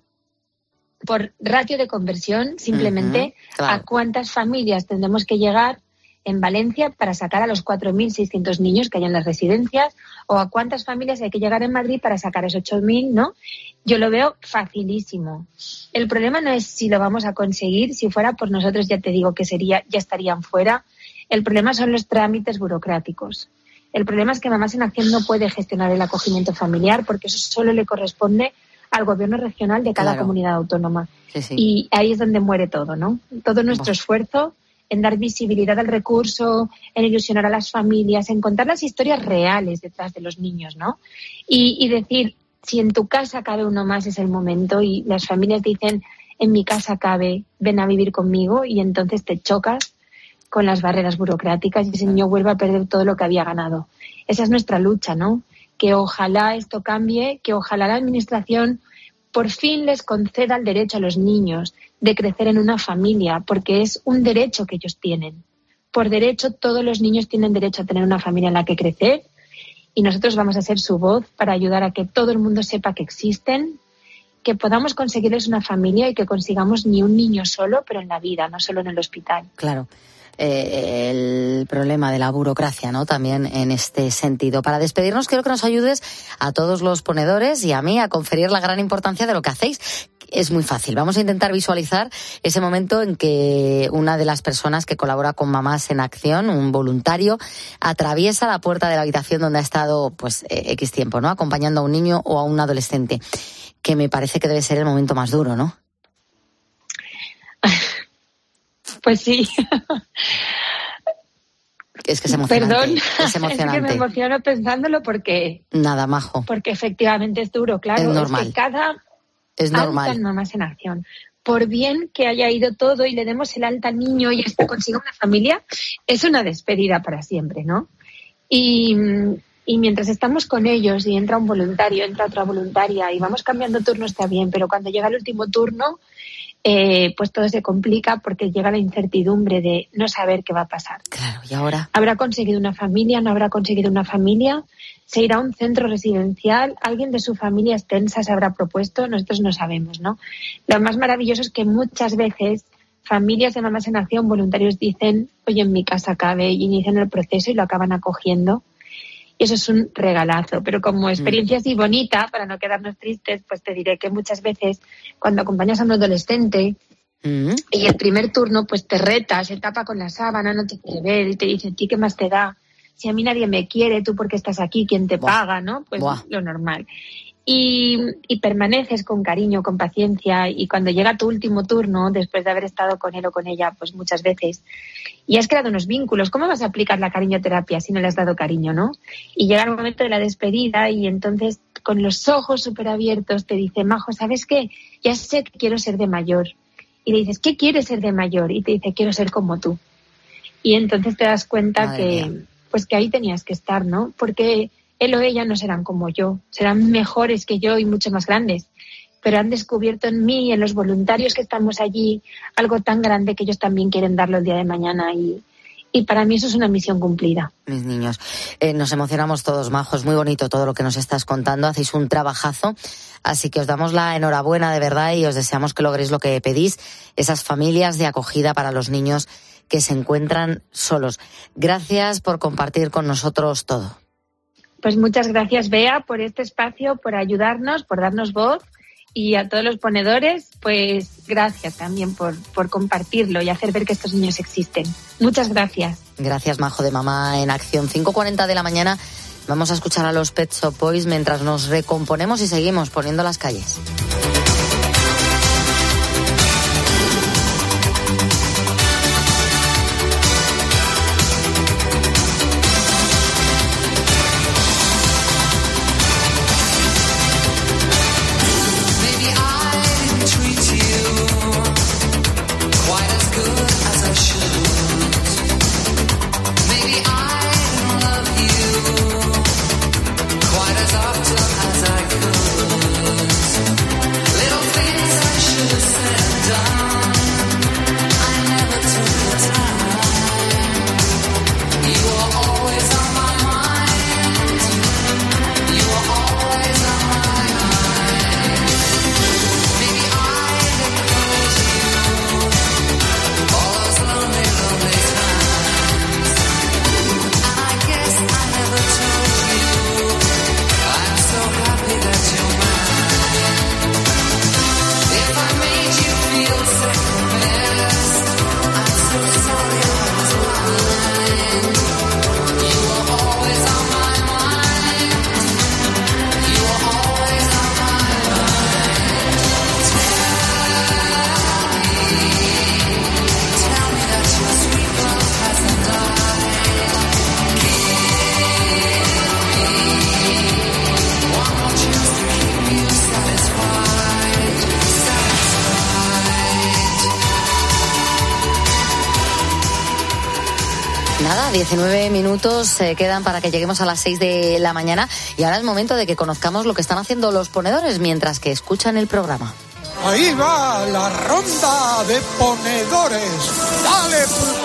por ratio de conversión, simplemente uh-huh, claro. a cuántas familias tendremos que llegar en Valencia para sacar a los cuatro mil seiscientos niños que hay en las residencias, o a cuántas familias hay que llegar en Madrid para sacar a esos ocho mil, ¿no? Yo lo veo facilísimo. El problema no es si lo vamos a conseguir, si fuera por nosotros ya te digo que sería, ya estarían fuera. El problema son los trámites burocráticos. El problema es que Mamás en Acción no puede gestionar el acogimiento familiar porque eso solo le corresponde al gobierno regional de cada claro. comunidad autónoma. Sí, sí. Y ahí es donde muere todo, ¿no? Todo nuestro Vos. esfuerzo en dar visibilidad al recurso, en ilusionar a las familias, en contar las historias reales detrás de los niños, ¿no? Y, y decir, si en tu casa cabe uno más es el momento, y las familias dicen, en mi casa cabe, ven a vivir conmigo, y entonces te chocas con las barreras burocráticas y ese niño vuelve a perder todo lo que había ganado. Esa es nuestra lucha, ¿no? Que ojalá esto cambie, que ojalá la administración por fin les conceda el derecho a los niños de crecer en una familia, porque es un derecho que ellos tienen. Por derecho, todos los niños tienen derecho a tener una familia en la que crecer, y nosotros vamos a ser su voz para ayudar a que todo el mundo sepa que existen, que podamos conseguirles una familia y que consigamos ni un niño solo, pero en la vida, no solo en el hospital. Claro. Eh, el problema de la burocracia, ¿no? También en este sentido. Para despedirnos, quiero que nos ayudes a todos los ponedores y a mí a conferir la gran importancia de lo que hacéis. Es muy fácil. Vamos a intentar visualizar ese momento en que una de las personas que colabora con Mamás en Acción, un voluntario, atraviesa la puerta de la habitación donde ha estado, pues, eh, X tiempo, ¿no? Acompañando a un niño o a un adolescente, que me parece que debe ser el momento más duro, ¿no? Pues sí. Es que es emocionante. Perdón, es emocionante. Es que me emociono pensándolo porque... Nada, majo. Porque efectivamente es duro, claro. Es normal. Es que cada... Es normal. Alta en Mamás en Acción. Por bien que haya ido todo y le demos el alta al niño y hasta consiga una familia, es una despedida para siempre, ¿no? Y, y mientras estamos con ellos y entra un voluntario, entra otra voluntaria y vamos cambiando turno, está bien, pero cuando llega el último turno... Eh, pues todo se complica porque llega la incertidumbre de no saber qué va a pasar. Claro, ¿y ahora? ¿Habrá conseguido una familia? ¿No habrá conseguido una familia? ¿Se irá a un centro residencial? ¿Alguien de su familia extensa se habrá propuesto? Nosotros no sabemos, ¿no? Lo más maravilloso es que muchas veces familias de Mamás en Acción, voluntarios dicen, oye, en mi casa cabe, y inician el proceso y lo acaban acogiendo. Y eso es un regalazo. Pero como experiencia así bonita, para no quedarnos tristes, pues te diré que muchas veces cuando acompañas a un adolescente mm. y el primer turno pues te reta, se tapa con la sábana, no te quiere ver y te dice, ¿a ti qué más te da? Si a mí nadie me quiere, tú porque estás aquí, ¿quién te Buah. paga? ¿No? Pues Buah. lo normal. Y, y permaneces con cariño, con paciencia, y cuando llega tu último turno, después de haber estado con él o con ella, pues muchas veces, y has creado unos vínculos, ¿cómo vas a aplicar la cariñoterapia si no le has dado cariño, no? Y llega el momento de la despedida y entonces con los ojos súper abiertos te dice, Majo, ¿sabes qué? Ya sé que quiero ser de mayor. Y le dices, ¿qué quieres ser de mayor? Y te dice, quiero ser como tú. Y entonces te das cuenta Madre que, mía. pues que ahí tenías que estar, ¿no? Porque él o ella no serán como yo, serán mejores que yo y mucho más grandes, pero han descubierto en mí y en los voluntarios que estamos allí algo tan grande que ellos también quieren darlo el día de mañana, y, y para mí eso es una misión cumplida. Mis niños, eh, nos emocionamos todos, Majo, es muy bonito todo lo que nos estás contando, hacéis un trabajazo, así que os damos la enhorabuena de verdad y os deseamos que logréis lo que pedís, esas familias de acogida para los niños que se encuentran solos. Gracias por compartir con nosotros todo. Pues muchas gracias, Bea, por este espacio, por ayudarnos, por darnos voz, y a todos los ponedores, pues gracias también por, por compartirlo y hacer ver que estos niños existen. Muchas gracias. Gracias, Majo, de Mamá en Acción. cinco cuarenta de la mañana, vamos a escuchar a los Pet Shop Boys mientras nos recomponemos y seguimos poniendo las calles. Nada, diecinueve minutos eh, quedan para que lleguemos a las seis de la mañana y ahora es momento de que conozcamos lo que están haciendo los ponedores mientras que escuchan el programa. Ahí va la ronda de ponedores. ¡Dale,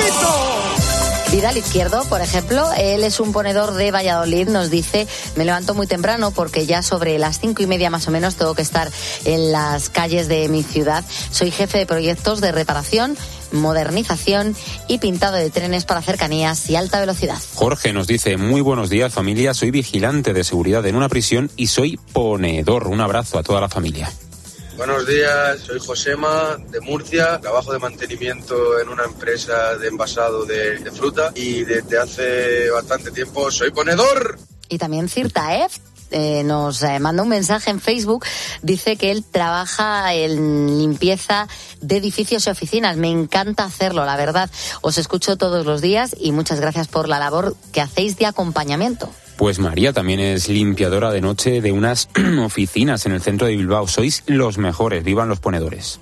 pulpito! Vidal Izquierdo, por ejemplo, él es un ponedor de Valladolid, nos dice: me levanto muy temprano porque ya sobre las cinco y media más o menos tengo que estar en las calles de mi ciudad. Soy jefe de proyectos de reparación, modernización y pintado de trenes para cercanías y alta velocidad. Jorge nos dice: muy buenos días, familia, soy vigilante de seguridad en una prisión y soy ponedor. Un abrazo a toda la familia. Buenos días, soy Josema, de Murcia, trabajo de mantenimiento en una empresa de envasado de, de fruta y desde hace bastante tiempo soy ponedor. Y también Cirtaev eh, nos eh, manda un mensaje en Facebook, dice que él trabaja en limpieza de edificios y oficinas. Me encanta hacerlo, la verdad. Os escucho todos los días y muchas gracias por la labor que hacéis de acompañamiento. Pues María también es limpiadora de noche de unas oficinas en el centro de Bilbao. Sois los mejores, vivan los ponedores.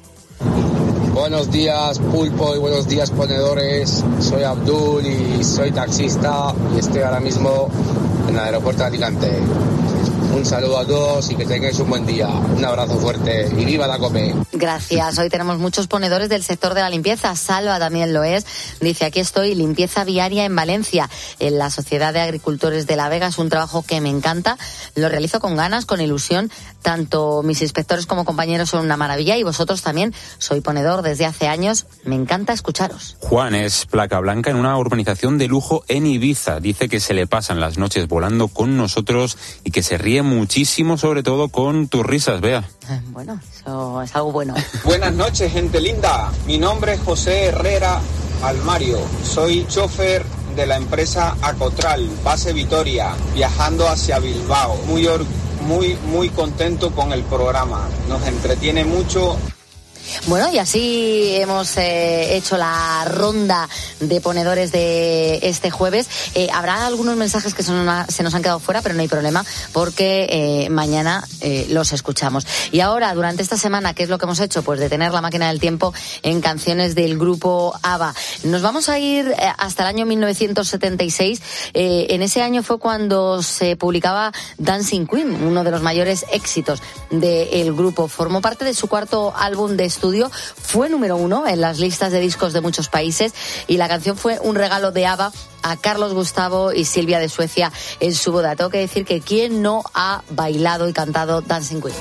Buenos días, Pulpo, y buenos días, ponedores. Soy Abdul y soy taxista y estoy ahora mismo en el aeropuerto de Alicante. Un saludo a todos y que tengáis un buen día. Un abrazo fuerte y viva la COPE. Gracias. Hoy tenemos muchos ponedores del sector de la limpieza. Salva también lo es. Dice: aquí estoy, limpieza viaria en Valencia, en la Sociedad de Agricultores de La Vega. Es un trabajo que me encanta. Lo realizo con ganas, con ilusión. Tanto mis inspectores como compañeros son una maravilla y vosotros también. Soy ponedor desde hace años. Me encanta escucharos. Juan es placa blanca en una urbanización de lujo en Ibiza. Dice que se le pasan las noches volando con nosotros y que se ríe muchísimo, sobre todo con tus risas, Bea. Bueno, eso es algo bueno. Buenas noches, gente linda. Mi nombre es José Herrera Almario. Soy chofer de la empresa Acotral, base Vitoria, viajando hacia Bilbao. Muy, or- muy, muy contento con el programa. Nos entretiene mucho. Bueno, y así hemos eh, hecho la ronda de ponedores de este jueves. Eh, habrá algunos mensajes que son una, se nos han quedado fuera, pero no hay problema, porque eh, mañana eh, los escuchamos. Y ahora, durante esta semana, ¿qué es lo que hemos hecho? Pues detener la máquina del tiempo en canciones del grupo ABBA. Nos vamos a ir eh, hasta el año mil novecientos setenta y seis. Eh, en ese año fue cuando se publicaba Dancing Queen, uno de los mayores éxitos del grupo. Formó parte de su cuarto álbum de estudio, fue número uno en las listas de discos de muchos países y la canción fue un regalo de ABBA a Carlos Gustavo y Silvia de Suecia en su boda. Tengo que decir que ¿quién no ha bailado y cantado Dancing Queen?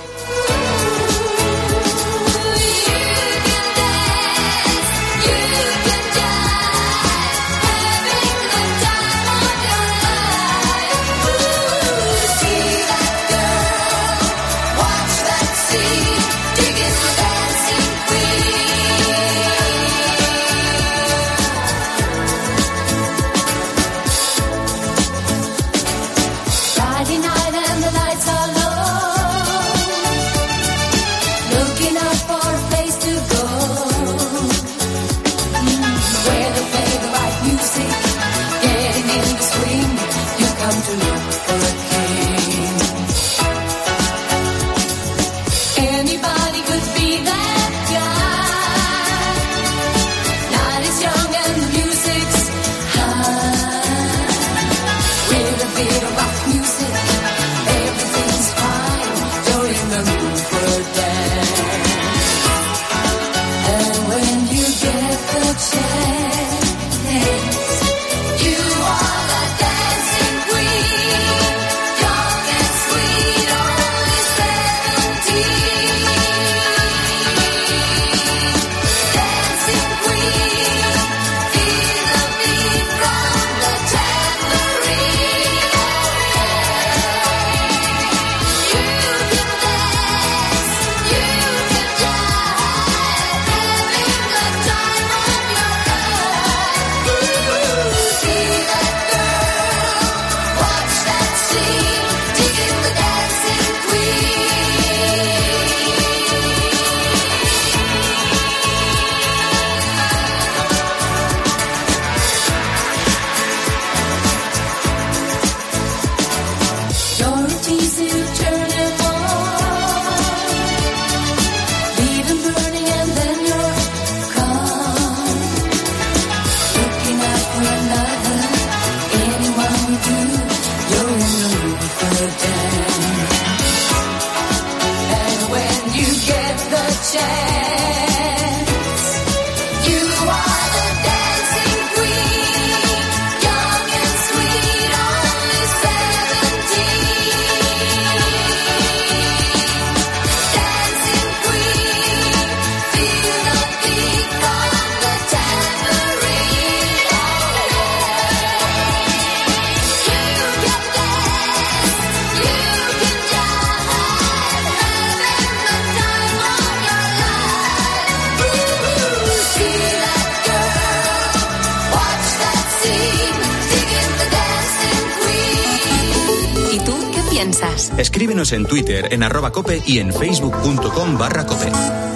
piensas. Escríbenos en Twitter, en arroba cope y en facebook.com barra cope.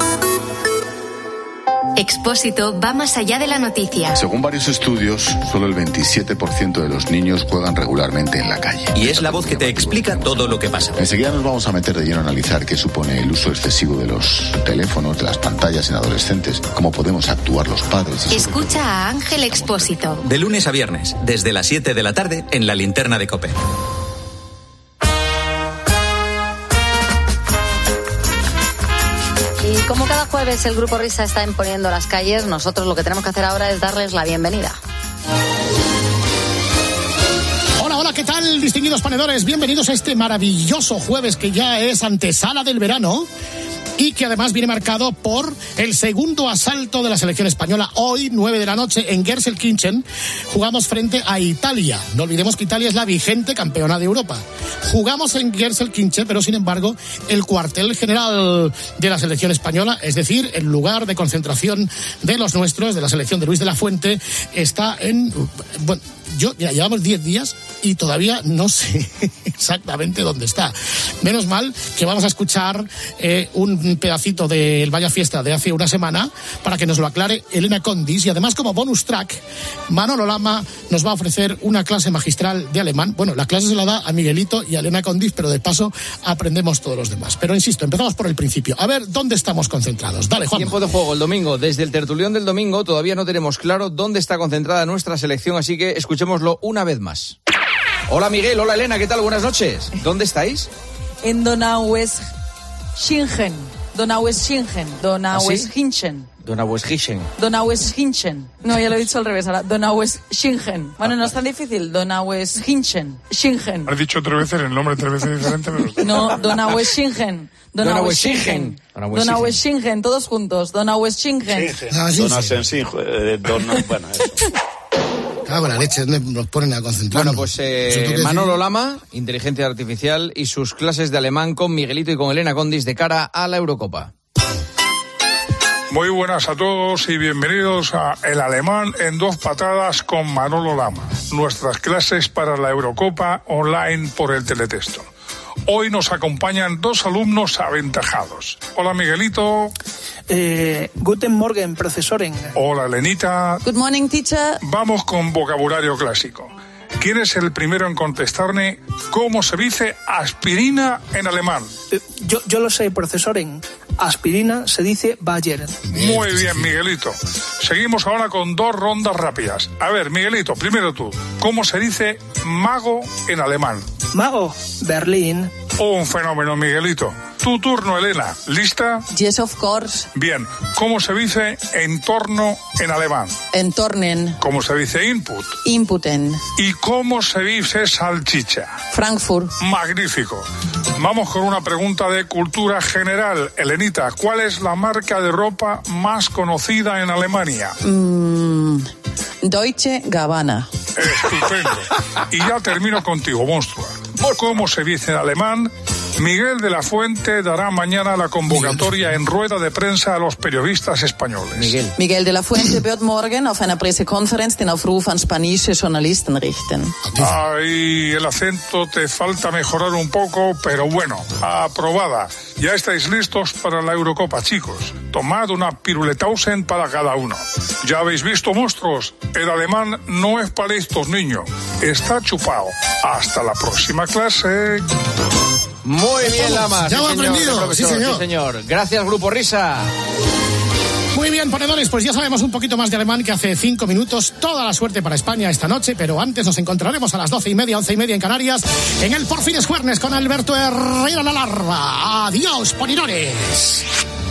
Expósito va más allá de la noticia. Según varios estudios, solo el veintisiete por ciento de los niños juegan regularmente en la calle. Y es la voz que te explica todo lo que pasa. Enseguida nos vamos a meter de lleno a analizar qué supone el uso excesivo de los teléfonos, de las pantallas en adolescentes, cómo podemos actuar los padres. Escucha a Ángel Expósito. De lunes a viernes, desde las siete de la tarde, en la linterna de COPE. Y como cada jueves el Grupo Risa está imponiendo las calles, nosotros lo que tenemos que hacer ahora es darles la bienvenida. Hola, hola, ¿qué tal, distinguidos ponedores? Bienvenidos a este maravilloso jueves que ya es antesala del verano y que además viene marcado por el segundo asalto de la selección española. Hoy, nueve de la noche, en Gelsenkirchen, jugamos frente a Italia. No olvidemos que Italia es la vigente campeona de Europa. Jugamos en Gelsenkirchen, pero sin embargo, el cuartel general de la selección española, es decir, el lugar de concentración de los nuestros, de la selección de Luis de la Fuente, está en... Bueno, yo, mira, llevamos diez días y todavía no sé exactamente dónde está. Menos mal que vamos a escuchar eh, un pedacito del Vaya Fiesta de hace una semana para que nos lo aclare Elena Condis, y además como bonus track Manolo Lama nos va a ofrecer una clase magistral de alemán. Bueno, la clase se la da a Miguelito y a Elena Condis, pero de paso aprendemos todos los demás. Pero insisto, empezamos por el principio. A ver, ¿dónde estamos concentrados? Dale, Juan. Tiempo de juego el domingo. Desde el tertulión del domingo todavía no tenemos claro dónde está concentrada nuestra selección, así que escuchémoslo una vez más. Hola Miguel, hola Elena, ¿qué tal? Buenas noches. ¿Dónde estáis? En Donaueschingen. Donaueschingen. Donaueschingen. Donaueschingen. Donaueschingen. No, ya lo he dicho al revés ahora. Donaueschingen. Bueno, no es tan difícil. Donaueschingen. Schingen. Has dicho tres veces el nombre, tres veces diferente. Pero... No, Donaueschingen. Donaueschingen. Donaueschingen. Todos juntos. Donaueschingen. Donaueschingen. Bueno, eso. Cago en la leche, ¿dónde nos ponen a concentrar? Bueno, pues eh, Manolo Lama, inteligencia artificial, y sus clases de alemán con Miguelito y con Elena Condis de cara a la Eurocopa. Muy buenas a todos y bienvenidos a El Alemán en dos patadas con Manolo Lama. Nuestras clases para la Eurocopa online por el teletexto. Hoy nos acompañan dos alumnos aventajados. Hola Miguelito. Eh, guten Morgen, profesoren. Hola Elenita. Good morning, teacher. Vamos con vocabulario clásico. ¿Quién es el primero en contestarme cómo se dice aspirina en alemán? Eh, yo, yo lo sé, profesoren. Aspirina se dice Bayer. Muy bien, Miguelito. Seguimos ahora con dos rondas rápidas. A ver, Miguelito, primero tú. ¿Cómo se dice mago en alemán? Mago, Berlín. Un fenómeno, Miguelito. Tu turno, Elena. ¿Lista? Yes, of course. Bien. ¿Cómo se dice entorno en alemán? Entornen. ¿Cómo se dice input? Inputen. ¿Y cómo se dice salchicha? Frankfurt. Magnífico. Vamos con una pregunta de cultura general. Elenita, ¿cuál es la marca de ropa más conocida en Alemania? Mm, Deutsche Gabbana. Estupendo. Y ya termino contigo, monstrua. ¿Cómo se dice en alemán? Miguel de la Fuente dará mañana la convocatoria en rueda de prensa a los periodistas españoles. Miguel. Miguel de la Fuente wird morgen auf einer Pressekonferenz den Aufruf an spanische Journalisten richten. Ay, el acento te falta mejorar un poco, pero bueno, aprobada. Ya estáis listos para la Eurocopa, chicos. Tomad una piruletausen para cada uno. Ya habéis visto, monstruos, el alemán no es para estos niños. Está chupado. Hasta la próxima clase. Muy bien, Lama. Ya lo he aprendido. Sí, señor. Sí, señor. Gracias, Grupo Risa. Muy bien, ponedores, pues ya sabemos un poquito más de alemán que hace cinco minutos. Toda la suerte para España esta noche, pero antes nos encontraremos a las doce y media, once y media en Canarias, en el Por fin es Jueves con Alberto Herrera la Larva. Adiós, ponedores.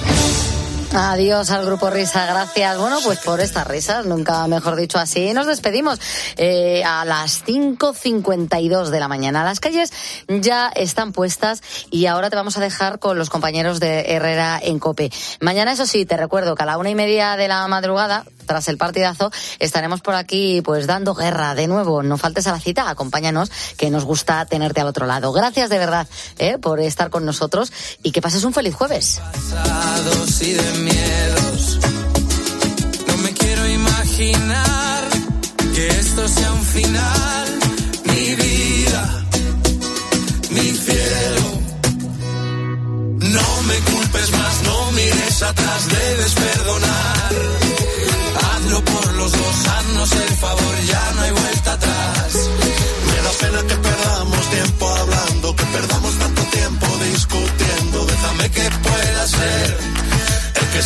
Adiós al Grupo Risa, gracias. Bueno, pues por estas risas, nunca mejor dicho así, nos despedimos eh, a las cinco cincuenta y dos de la mañana. Las calles ya están puestas y ahora te vamos a dejar con los compañeros de Herrera en COPE. Mañana, eso sí, te recuerdo que a la una y media de la madrugada, tras el partidazo, estaremos por aquí pues dando guerra de nuevo. No faltes a la cita, acompáñanos, que nos gusta tenerte al otro lado. Gracias de verdad eh, por estar con nosotros y que pases un feliz jueves. Y de miedos, no me quiero imaginar que esto sea un final, mi vida, mi fiel.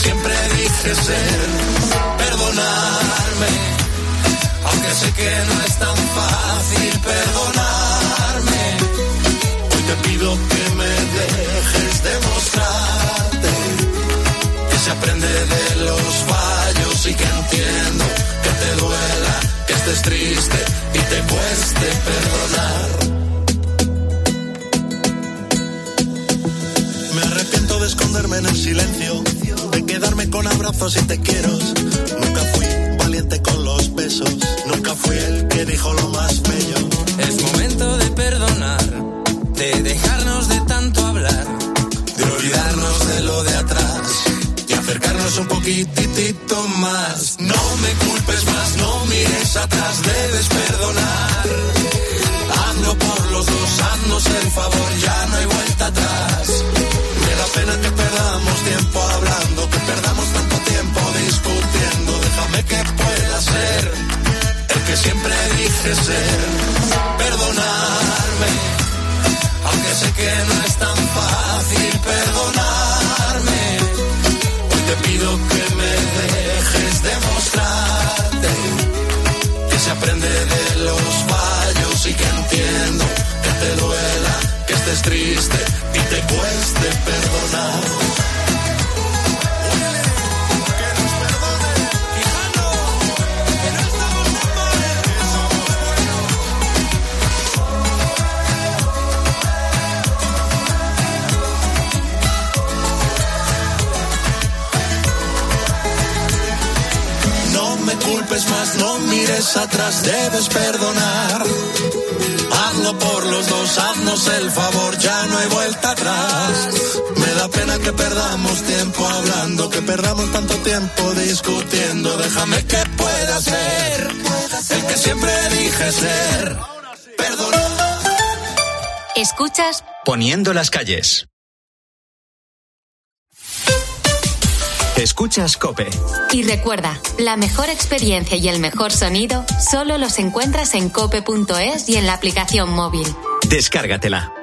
siempre dije ser, perdonarme, aunque sé que no es tan fácil perdonarme. Hoy te pido que me dejes demostrarte que se aprende de los fallos y que entiendo que te duela, que estés triste y te cueste perdonar. Me arrepiento de esconderme en el silencio, de quedarme con abrazos y te quiero. Nunca fui valiente con los besos, nunca fui el que dijo lo más bello. Es momento de perdonar, de dejarnos de tanto hablar, de olvidarnos de lo de atrás y acercarnos un poquitito más. No me culpes más, no mires atrás, debes perdonar. Hazlo por los dos, haznos el favor, ya no hay vuelta atrás. Me da pena que perdamos tiempo hablando, que perdamos tanto tiempo discutiendo. Déjame que pueda ser el que siempre dije ser, perdonarme, aunque sé que no es tan fácil perdonarme. Hoy te pido que me dejes demostrarte que se aprende de los fallos y que entiendo que te duela, que estés triste y te cueste perdonar. No me culpes más, no mires atrás, debes perdonar. Hazlo por los dos, haznos el favor, ya no hay vuelta atrás. Me da pena que perdamos tiempo hablando, que perdamos tanto tiempo discutiendo. Déjame que pueda ser el que siempre dije ser, perdonar. Escuchas Poniendo las calles. Escuchas COPE. Y recuerda, la mejor experiencia y el mejor sonido solo los encuentras en cope punto es y en la aplicación móvil. Descárgatela.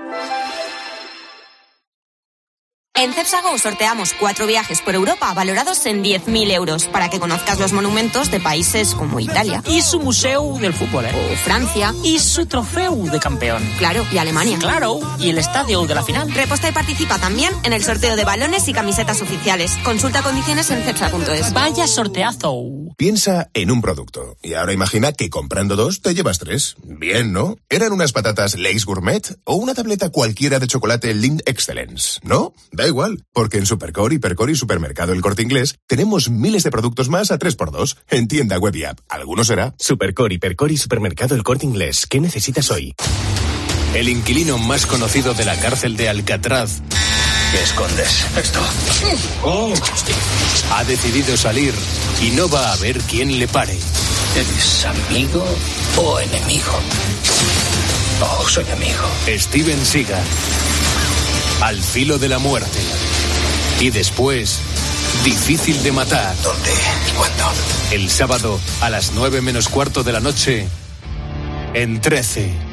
En Cepsa Go sorteamos cuatro viajes por Europa valorados en diez mil euros para que conozcas los monumentos de países como Italia. Y su museo del fútbol, ¿eh? O Francia. Y su trofeo de campeón. Claro, y Alemania. Claro, y el estadio de la final. Reposta y participa también en el sorteo de balones y camisetas oficiales. Consulta condiciones en cepsa punto es. Vaya sorteazo. Piensa en un producto y ahora imagina que comprando dos te llevas tres. Bien, ¿no? ¿Eran unas patatas Lay's Gourmet o una tableta cualquiera de chocolate Lindt Excellence? ¿No? Da igual, porque en Supercore, Hipercore y Supermercado El Corte Inglés tenemos miles de productos más a tres por dos en tienda web y app. ¿Alguno será? Supercore, Hipercore y Supermercado El Corte Inglés. ¿Qué necesitas hoy? El inquilino más conocido de la cárcel de Alcatraz. ¿Qué escondes? Esto. Oh. Ha decidido salir y no va a haber quién le pare. ¿Eres amigo o enemigo? Oh, soy amigo. Steven Seagal. Al filo de la muerte. Y después, difícil de matar. ¿Dónde y cuándo? El sábado, a las nueve menos cuarto de la noche, en trece.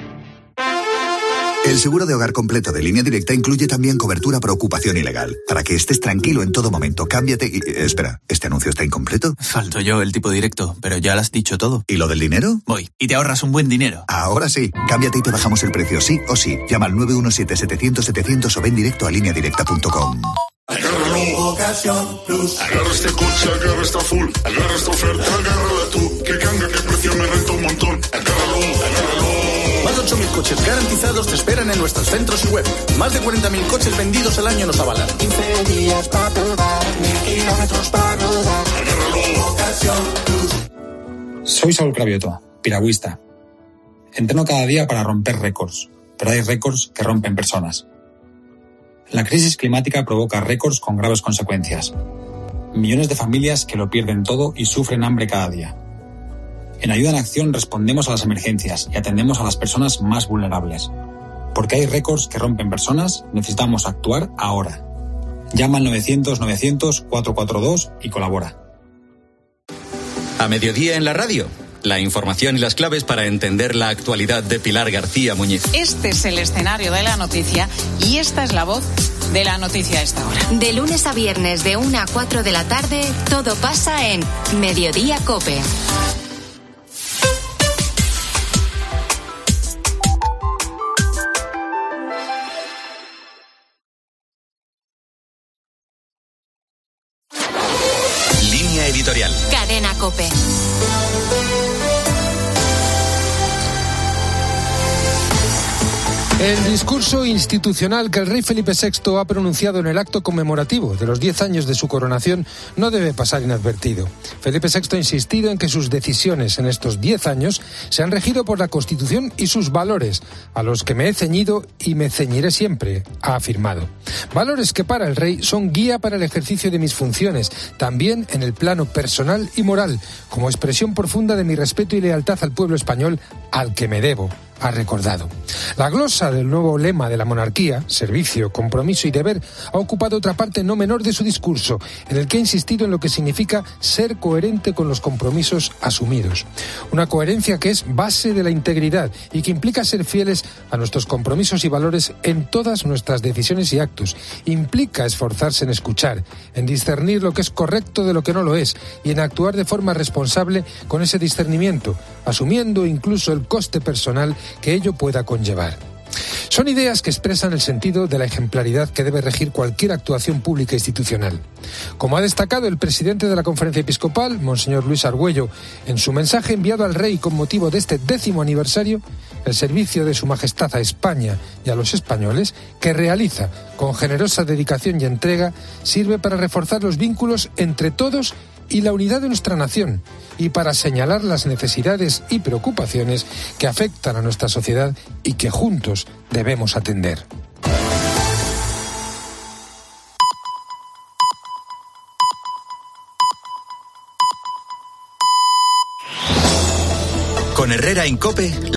El seguro de hogar completo de Línea Directa incluye también cobertura por ocupación ilegal. Para que estés tranquilo en todo momento, cámbiate y... Eh, espera, ¿este anuncio está incompleto? Falto yo, el tipo directo, pero ya lo has dicho todo. ¿Y lo del dinero? Voy, y te ahorras un buen dinero. Ahora sí, cámbiate y te bajamos el precio sí o sí. Llama al nueve uno siete, setecientos, setecientos o ven directo a línea directa punto com. Agárralo, Ocasión Plus. Agarra este coche, agarra esta full. Agarra esta oferta, agárrala tú. Que canga, que precio me renta un montón. Agárralo, agárralo. Más de ocho mil coches garantizados te esperan en nuestros centros y web. Más de cuarenta mil coches vendidos al año nos avalan. quince días para probar, mil kilómetros para rodar. Agárralo, Ocasión Plus. Soy Saúl Cravioto, piragüista. Entreno cada día para romper récords, pero hay récords que rompen personas. La crisis climática provoca récords con graves consecuencias. Millones de familias que lo pierden todo y sufren hambre cada día. En Ayuda en Acción respondemos a las emergencias y atendemos a las personas más vulnerables. Porque hay récords que rompen personas, necesitamos actuar ahora. Llama al novecientos, novecientos, cuatrocientos cuarenta y dos y colabora. A mediodía en la radio. La información y las claves para entender la actualidad de Pilar García Muñiz. Este es el escenario de la noticia y esta es la voz de la noticia a esta hora. De lunes a viernes de una a cuatro de la tarde, todo pasa en Mediodía COPE. Línea editorial. Cadena COPE. El discurso institucional que el rey Felipe sexto ha pronunciado en el acto conmemorativo de los diez años de su coronación no debe pasar inadvertido. Felipe sexto ha insistido en que sus decisiones en estos diez años se han regido por la Constitución y sus valores, a los que me he ceñido y me ceñiré siempre, ha afirmado. Valores que para el rey son guía para el ejercicio de mis funciones, también en el plano personal y moral, como expresión profunda de mi respeto y lealtad al pueblo español, al que me debo, ha recordado. La glosa del nuevo lema de la monarquía, servicio, compromiso y deber, ha ocupado otra parte no menor de su discurso, en el que ha insistido en lo que significa ser coherente con los compromisos asumidos. Una coherencia que es base de la integridad y que implica ser fieles a nuestros compromisos y valores en todas nuestras decisiones y actos. Implica esforzarse en escuchar, en discernir lo que es correcto de lo que no lo es y en actuar de forma responsable con ese discernimiento, asumiendo incluso el coste personal que ello pueda conllevar. Son ideas que expresan el sentido de la ejemplaridad que debe regir cualquier actuación pública institucional. Como ha destacado el presidente de la Conferencia Episcopal, Monseñor Luis Argüello, en su mensaje enviado al rey con motivo de este décimo aniversario, el servicio de Su Majestad a España y a los españoles, que realiza con generosa dedicación y entrega, sirve para reforzar los vínculos entre todos y la unidad de nuestra nación, y para señalar las necesidades y preocupaciones que afectan a nuestra sociedad y que juntos debemos atender. Con Herrera en COPE,